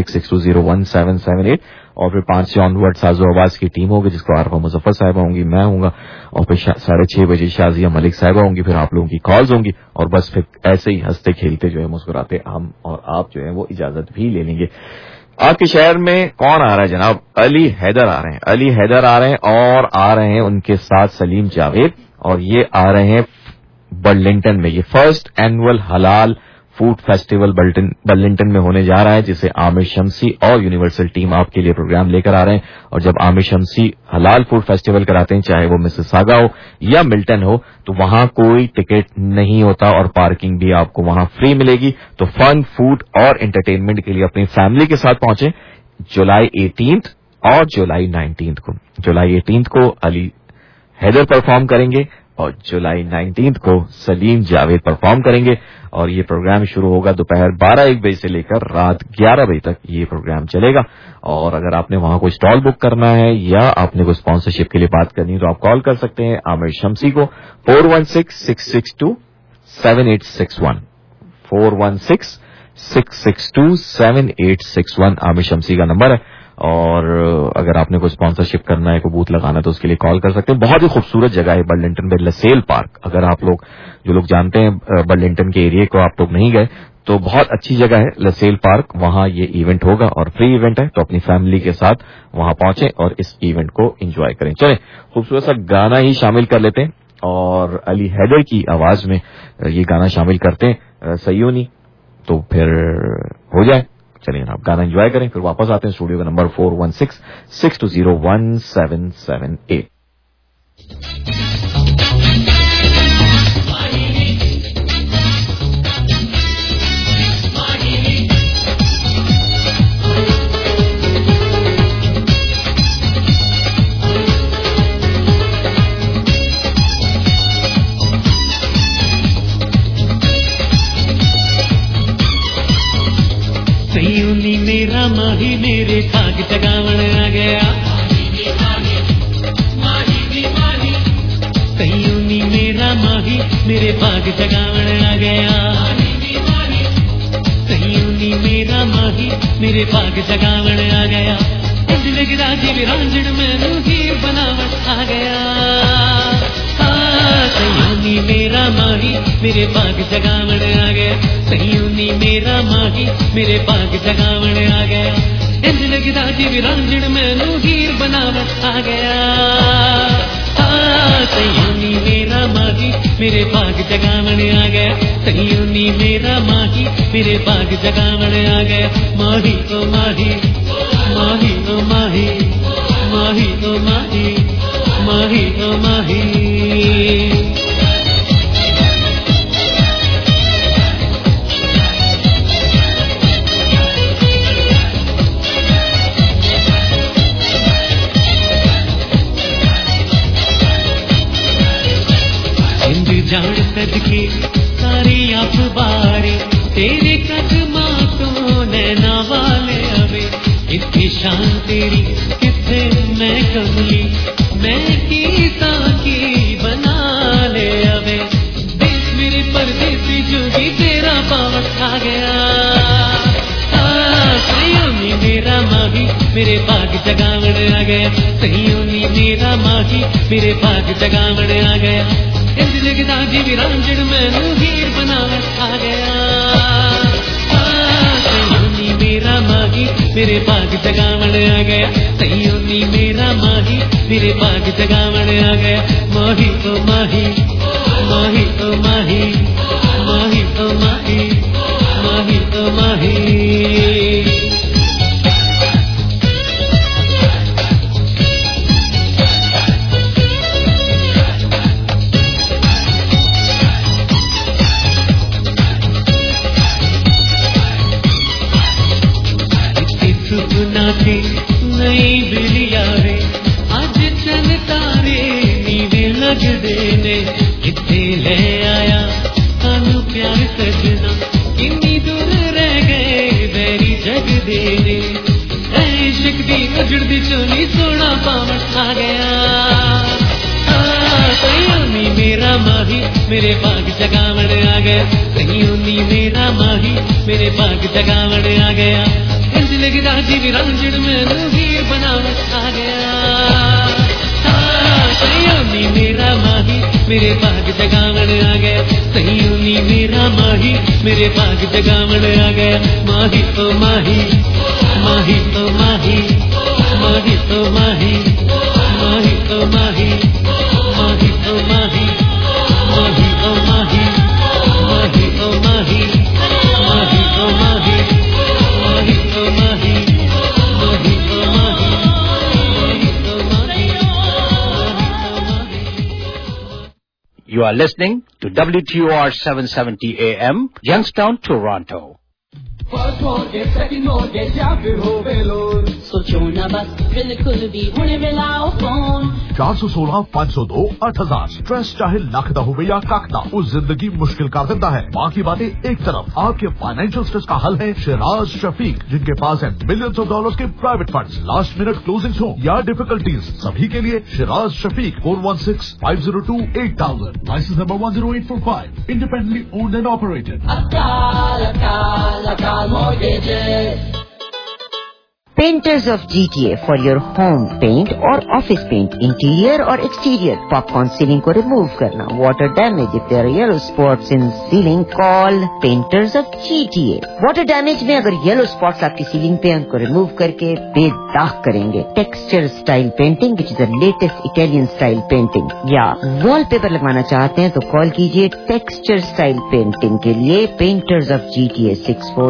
4166201778। और फिर 5 से ऑनवर्ड साजो आवाज की टीम होगी, जिसको आरफा मुजफ्फर साहिबा होंगी, मैं हूंगा, और फिर 6:30 बजे शाजिया मलिक साहिबा होंगी। फिर आप लोगों की कॉल्स होंगी, और बस फिर ऐसे ही हंसते खेलते जो है मुस्कुराते हम और आप जो है वो इजाजत भी ले लेंगे। आपके शहर में कौन आ रहा है जनाब? अली हैदर आ रहे हैं, अली हैदर आ रहे हैं, और आ रहे हैं उनके साथ सलीम जावेद, और ये आ रहे हैं बर्लिंटन में। ये first annual halal food festival Burlington में होने जा रहा है, जिसे आमिर शमसी और यूनिवर्सल टीम आपके लिए प्रोग्राम लेकर आ रहे हैं। और जब आमिर शमसी हलाल फूड फेस्टिवल कराते हैं, चाहे वो मिसिसागा हो या मिल्टन हो, तो वहां कोई टिकट नहीं होता और पार्किंग भी आपको वहां फ्री मिलेगी। तो फन, फूड और एंटरटेनमेंट के लिए अपनी फैमिली के साथ पहुंचे। जुलाई 18 और जुलाई 19 को, जुलाई 18 को अली हैदर परफॉर्म करेंगे, और जुलाई 19 को सलीम जावेद परफॉर्म करेंगे। और ये प्रोग्राम शुरू होगा दोपहर 12-1 बजे से लेकर रात 11 बजे तक ये प्रोग्राम चलेगा। और अगर आपने वहां कोई स्टॉल बुक करना है या आपने कोई स्पॉन्सरशिप के लिए बात करनी है, तो आप कॉल कर सकते हैं आमिर शमसी को 4166627861 4166627861 आमिर शमसी का नंबर है। और अगर आपने कोई स्पॉन्सरशिप करना है, कोई बूथ लगाना है, तो उसके लिए कॉल कर सकते हैं। बहुत ही खूबसूरत जगह है बर्लिंटन में, लसेल पार्क। अगर आप लोग जो लोग जानते हैं बर्लिंटन के एरिया को, आप लोग नहीं गए तो बहुत अच्छी जगह है लसेल पार्क। वहां ये इवेंट होगा और फ्री इवेंट है, तो अपनी फैमिली के साथ वहां पहुंचे और इस इवेंट को एंजॉय करें। चलें खूबसूरत सा गाना ही शामिल कर लेते हैं, और अली हैदर की आवाज में ये गाना शामिल करते हैं, सयोनी, तो फिर हो जाए। चलिए आप गाना एंजॉय करें, फिर वापस आते हैं। स्टूडियो का नंबर 4166201778। सयूनी मेरा माही मेरे भाग जगावन आ गया, सयूनी मेरा माही मेरे भाग जगावन आ गया, सयूनी मेरा माही मेरे भाग जगावन आ गया। इंजले गिरा जी विरांजन मैनू हीर बनावन आ गया। सयूनी मेरा माही मेरे बाग जगावण आ गया सही नी मेरा माही मेरे बाग जगावण आ गया इंज लगदा जिवें रांझण मैनू हीर बनावण आ गया सही नी मेरा माही मेरे बाग जगावण आ गया सही नी मेरा माही मेरे बाग जगावण आ गया माही ओ माही माही ओ माही माही ओ माही माही ओ माही जान सदके सारी अखबारे तेरे कदमां तो नैना वाले आवे इतनी शान तेरी किथे मैं कमली मैं कीता की बना ले आवे देश मेरे परदेसी जोगी तेरा पावन आ गया सही मेरा माही मेरे बाग जगावण आ गया सही मेरा माही मेरे बाग जगावण आ गया इंज लगदा जिवें रांझण मैनू हीर बनावण आ गया सही मेरा माही मेरे बाग जगावण आ गया सही मेरा माही मेरे बाग जगावण आ गया माही ओ माही माही ओ माही माही ओ माही माही ओ माही नहीं बिलिया रे अज चन तारे नीवे लगदे ने किथे ले आया सानू प्यार सजना किन्नी दूर रह गए बैरी जग दे ने इश्क दी उजड़दी चोली सोना पावन आ गया सही मेरा माही मेरे बाग जगावण आ गया सही मेरा माही मेरे बाग जगावण आ गया इंज लगदा जिवें रांझण मैनू हीर बनावण आ गया सही मेरा माही मेरे बाग जगावण आ गया सही मेरा माही मेरे बाग जगावण आ गया माही ओ माही माही ओ माही माही ओ माही माही ओ माही माही ओ माही माही ओ माही माही ओ माही माही ओ माही You are listening to WTOR 770 AM, Youngstown, Toronto. First mortgage, second mortgage, या फिर हो बेलोर सोचो ना बस बिल्कुल भी होने मिलाओ फोन 416-502 8000 स्ट्रेस चाहे लखदा हो या काकदा वो जिंदगी मुश्किल कर देता है बाकी बातें एक तरफ आपके फाइनेंशियल स्ट्रेस का हल है शिराज शफीक जिनके पास है मिलियंस ऑफ डॉलर्स के private funds last minute closings हो या डिफिकल्टीज सभी के लिए Shiraz Shafiq 416-502-8000 license number 10845 independently owned and operated Painters of GTA for your home paint or office paint, interior or exterior. Popcorn ceiling को remove करना. Water damage if there are yellow spots in ceiling, call Painters of GTA. Water damage में अगर yellow spots आपकी ceiling पे उनको remove करके बेदाग करेंगे. Texture style painting which is the latest Italian style painting. या wallpaper लगवाना चाहते हैं तो call कीजिए Texture style painting के लिए Painters of GTA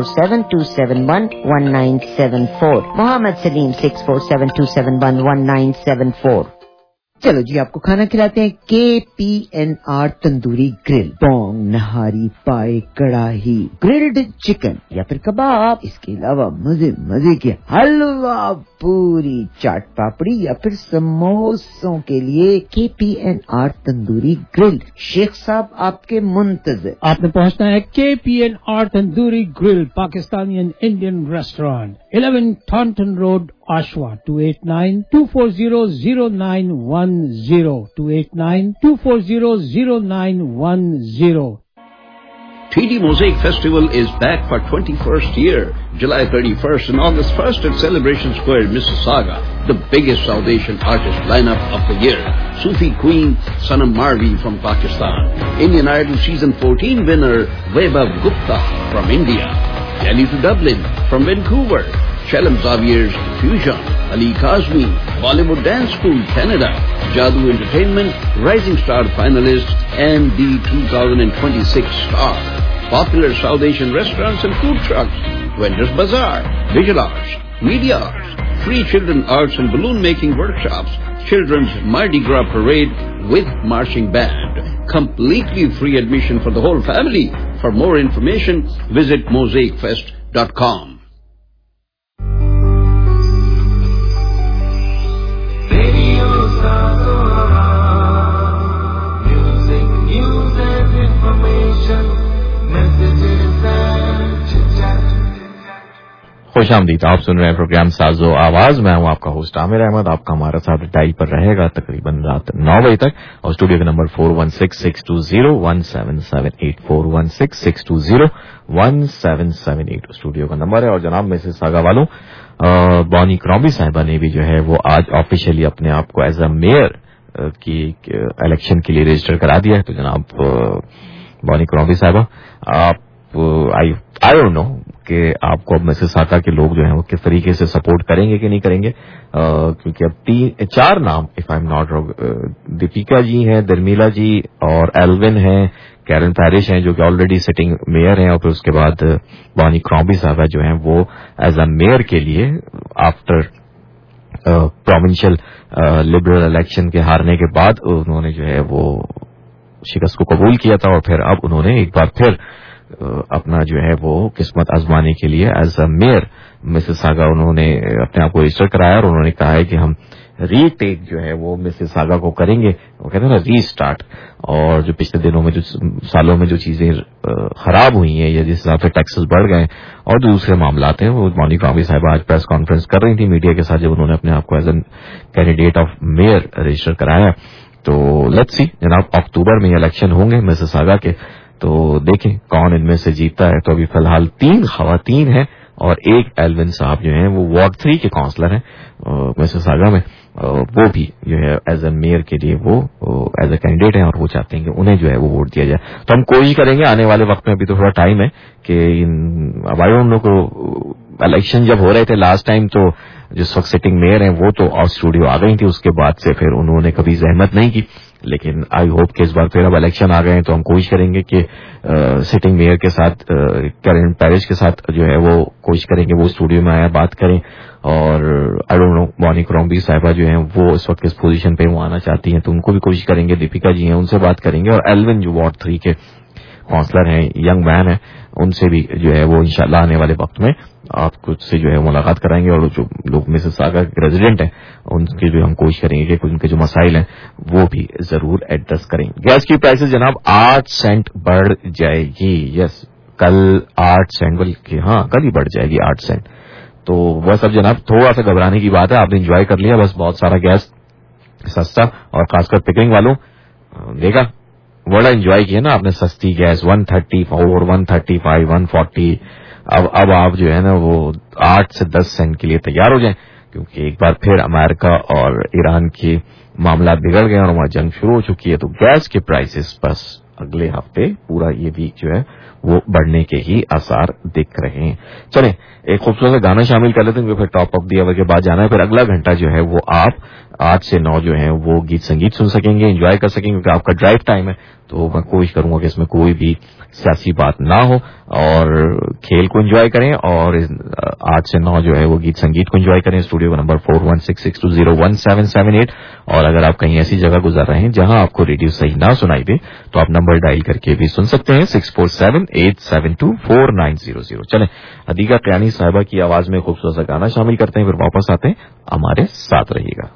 647-271-1974. Mohammad Salim 647-271-1974. चलो जी आपको खाना खिलाते हैं KPNR तंदूरी ग्रिल पोंग नहारी पाए कड़ाही ग्रिल्ड चिकन या फिर कबाब इसके अलावा मजे मजे के हलवा पूरी चाट पापड़ी या फिर समोसों के लिए KPNR तंदूरी ग्रिल शेख साहब आपके मुंतज़िर आपने पहुंचना है KPNR tandoori grill Pakistani and Indian restaurant 11 Taunton Road Oshawa 289-240-0910 289-240-0910 TD Mosaic Festival is back for 21st year, July 31st and August 1st at Celebration Square, Mississauga. The biggest South Asian artist lineup of the year. Sufi Queen Sanam Marvi from Pakistan. Indian Idol Season 14 winner Vaibhav Gupta from India. Delhi to Dublin from Vancouver. Shalom Xavier's Fusion, Ali Kazmi, Bollywood Dance School, Canada, Jadoo Entertainment, Rising Star finalists, and the 2026 star. Popular South Asian restaurants and food trucks, Vendors Bazaar, Visual Arts, Media Arts, free children arts and balloon making workshops, children's Mardi Gras parade with marching band. Completely free admission for the whole family. For more information, visit mosaicfest.com. خوش آمدید. آپ سن رہے ہیں programme سازو آواز. میں ہوں آپ کا ہوسٹ عامر احمد. آپ کا ہمارا ساتھ ڈائل پر رہے گا تقریباً رات 9 بجے تک. اور اسٹوڈیو کا نمبر 4166201778 4166201778 اسٹوڈیو کا نمبر ہے. اور جناب مسیساگا والوں, بونی کرامبی صاحبہ نے بھی جو ہے وہ آج آفیشیلی اپنے آپ کو ایز اے میئر کی الیکشن کے لیے رجسٹر کرا دیا ہے. تو جناب بونی کرامبی صاحبہ, آپ آئی ڈونٹ نو کہ آپ کو اب مسیساگا کے لوگ جو ہیں وہ کس طریقے سے سپورٹ کریں گے کہ نہیں کریں گے, کیونکہ اب 4 نام if I am not wrong, Deepika ji ہیں, درمیلا جی اور ایلون ہیں, کیرن پیرش ہیں جو کہ آلریڈی سٹنگ میئر ہیں, اور پھر اس کے بعد بونی کرامبی صاحبہ جو ہیں وہ ایز اے میئر کے لیے آفٹر پروونشل لبرل الیکشن کے ہارنے کے بعد انہوں نے جو ہے وہ شکست کو قبول کیا تھا, اور پھر اب انہوں نے ایک بار پھر اپنا جو ہے وہ قسمت آزمانے کے لیے ایز اے میئر مسیساگا انہوں نے اپنے آپ کو رجسٹر کرایا, اور انہوں نے کہا ہے کہ ہم ری ٹیک جو ہے وہ مسیساگا کو کریں گے, وہ کہتے ہیں نا ری اسٹارٹ. اور جو پچھلے دنوں میں جو سالوں میں جو چیزیں خراب ہوئی ہیں یا جس حساب سے ٹیکسز بڑھ گئے اور دوسرے معاملات ہیں, وہ بونی کرامبی صاحبہ آج پریس کانفرنس کر رہی تھی میڈیا کے ساتھ جب انہوں نے اپنے آپ کو as a candidate of mayor register کرایا. تو لیٹس سی جناب, اکتوبر میں الیکشن ہوں گے مسیساگا کے, تو دیکھیں کون ان میں سے جیتتا ہے. تو ابھی فی الحال 3 خواتین ہیں اور ایک ایلون صاحب جو ہیں وہ وارڈ 3 کے کاؤنسلر ہیں مسیساگا میں, وہ بھی جو ہے ایز اے میئر کے لیے وہ ایز اے کینڈیڈیٹ ہیں, اور وہ چاہتے ہیں کہ انہیں جو ہے وہ ووٹ دیا جائے. تو ہم کوشش کریں گے آنے والے وقت میں, ابھی تو تھوڑا ٹائم ہے کہ اب ہم لوگ کو الیکشن جب ہو رہے تھے لاسٹ ٹائم, تو جس وقت سٹنگ میئر ہیں وہ تو آف اسٹوڈیو آ گئی تھی, اس کے بعد سے پھر انہوں نے کبھی زحمت نہیں کی. لیکن آئی ہوپ کہ اس بار پھر اب الیکشن آ گئے ہیں تو ہم کوشش کریں گے کہ سٹنگ میئر کے ساتھ کیرن پیرش کے ساتھ جو ہے وہ کوشش کریں گے وہ اسٹوڈیو میں آیا بات کریں. اور آئی ڈونٹ نو بونی کرامبی صاحبہ جو ہیں وہ اس وقت کس پوزیشن پہ وہ آنا چاہتی ہیں, تو ان کو بھی کوشش کریں گے. دیپیکا جی ہیں ان سے بات کریں گے, اور ایلون جو وارڈ 3 کے کاؤنسلر ہیں, ینگ مین ہیں, ان سے بھی جو ہے وہ انشاءاللہ آنے والے وقت میں آپ کچھ سے جو ہے ملاقات کرائیں گے. اور جو لوگ مسیساگا کے ریزیڈنٹ ہیں ان کی بھی ہم کوشش کریں گے کہ ان کے جو مسائل ہیں وہ بھی ضرور ایڈریس کریں. گیس کی پرائسز جناب 8 سینٹ بڑھ جائے گی. یس, کل 8 سینٹ, بلکہ ہاں کل ہی بڑھ جائے گی 8 سینٹ. تو بس اب جناب تھوڑا سا گھبرانے کی بات ہے, آپ نے انجوائے کر لیا بس بہت سارا گیس سستا, اور خاص کر پکنگ والوں دیکھا بڑا انجوائے کیا نا آپ نے, سستی گیس 134 135 140. اب آپ جو ہے نا وہ 8 سے 10 سینٹ کے لیے تیار ہو جائیں, کیونکہ ایک بار پھر امریکہ اور ایران کے معاملات بگڑ گئے اور وہاں جنگ شروع ہو چکی ہے. تو گیس کے پرائسز بس اگلے ہفتے پورا یہ ویک جو ہے وہ بڑھنے کے ہی آثار دکھ رہے ہیں. چلیں ایک خوبصورت سا گانا شامل کر لیتے ہیں, پھر ٹاپ اپ دی آور کے بعد جانا ہے. پھر اگلا گھنٹہ جو ہے وہ آپ 8 سے 9 جو ہے وہ گیت سنگیت سن سکیں گے, انجوائے کر سکیں گے, کیونکہ آپ کا ڈرائیو ٹائم ہے. تو میں کوشش کروں گا کہ اس میں کوئی بھی سیاسی بات نہ ہو, اور کھیل کو انجوائے کریں, اور 8 سے 9 جو ہے وہ گیت سنگیت کو انجوائے کریں. اسٹوڈیو کا نمبر 4166201778. اور اگر آپ کہیں ایسی جگہ گزر رہے ہیں جہاں آپ کو ریڈیو صحیح نہ سنائی دے تو آپ نمبر ڈائل کر کے بھی سن سکتے ہیں 6478724900. چلیں عدیقہ قیانی صاحبہ کی آواز میں خوبصورت سا گانا شامل کرتے ہیں, پھر واپس آتے ہیں. ہمارے ساتھ رہیے گا.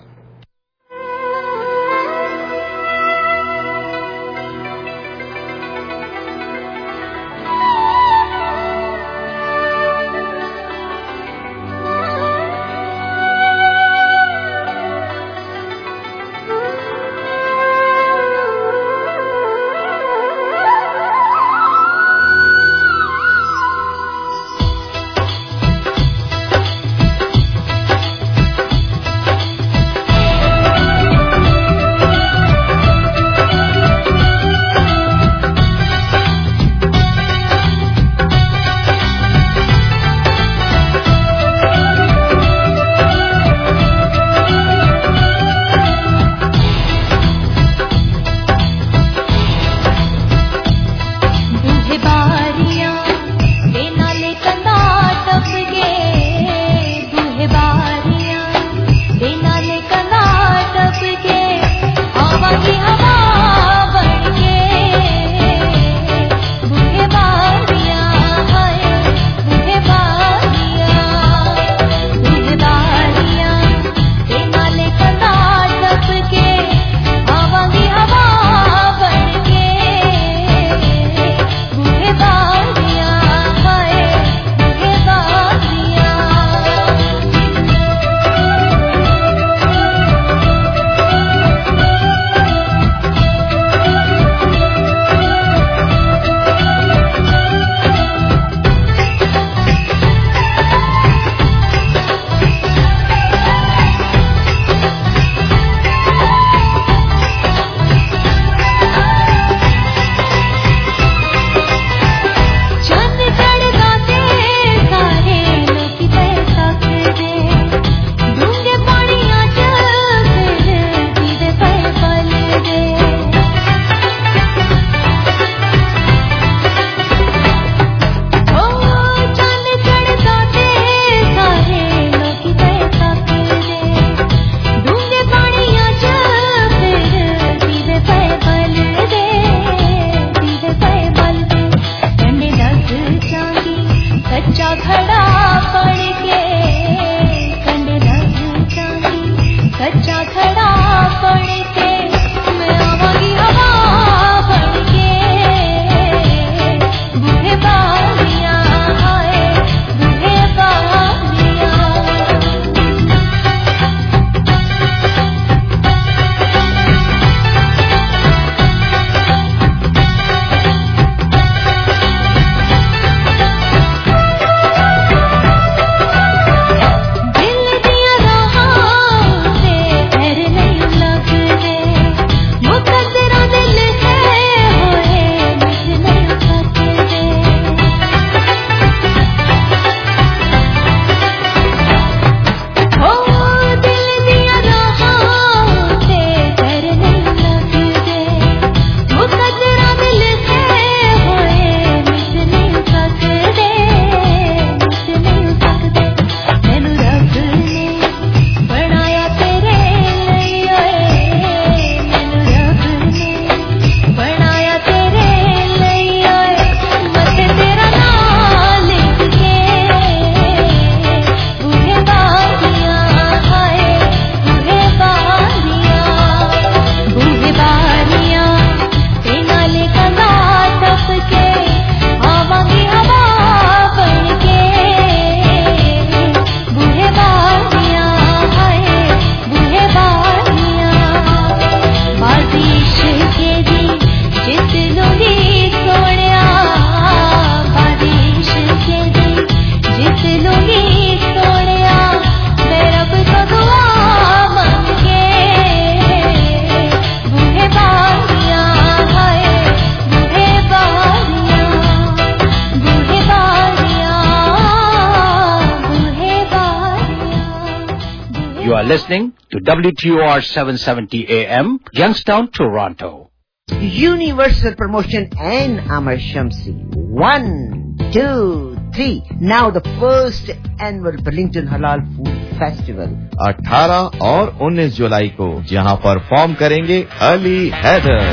are listening to WTOR 770 AM, Youngstown, Toronto. Universal Promotion and Amar Shamsi. 1, 2, 3. Now the first annual Burlington Halal Food Festival. 18 और 19 जुलाई को जहां परफॉर्म करेंगे अली हैदर,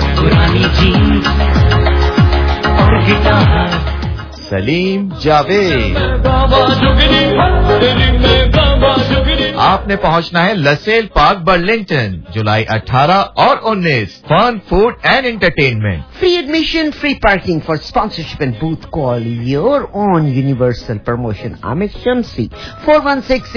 सलीम जावेद। आपने पहुंचना है लसेल पार्क बर्लिंगटन, जुलाई 18 और 19। Fun, food and entertainment. Free admission, free parking. For sponsorship and booth, call your own Universal Promotion. Amit Shamsi, 416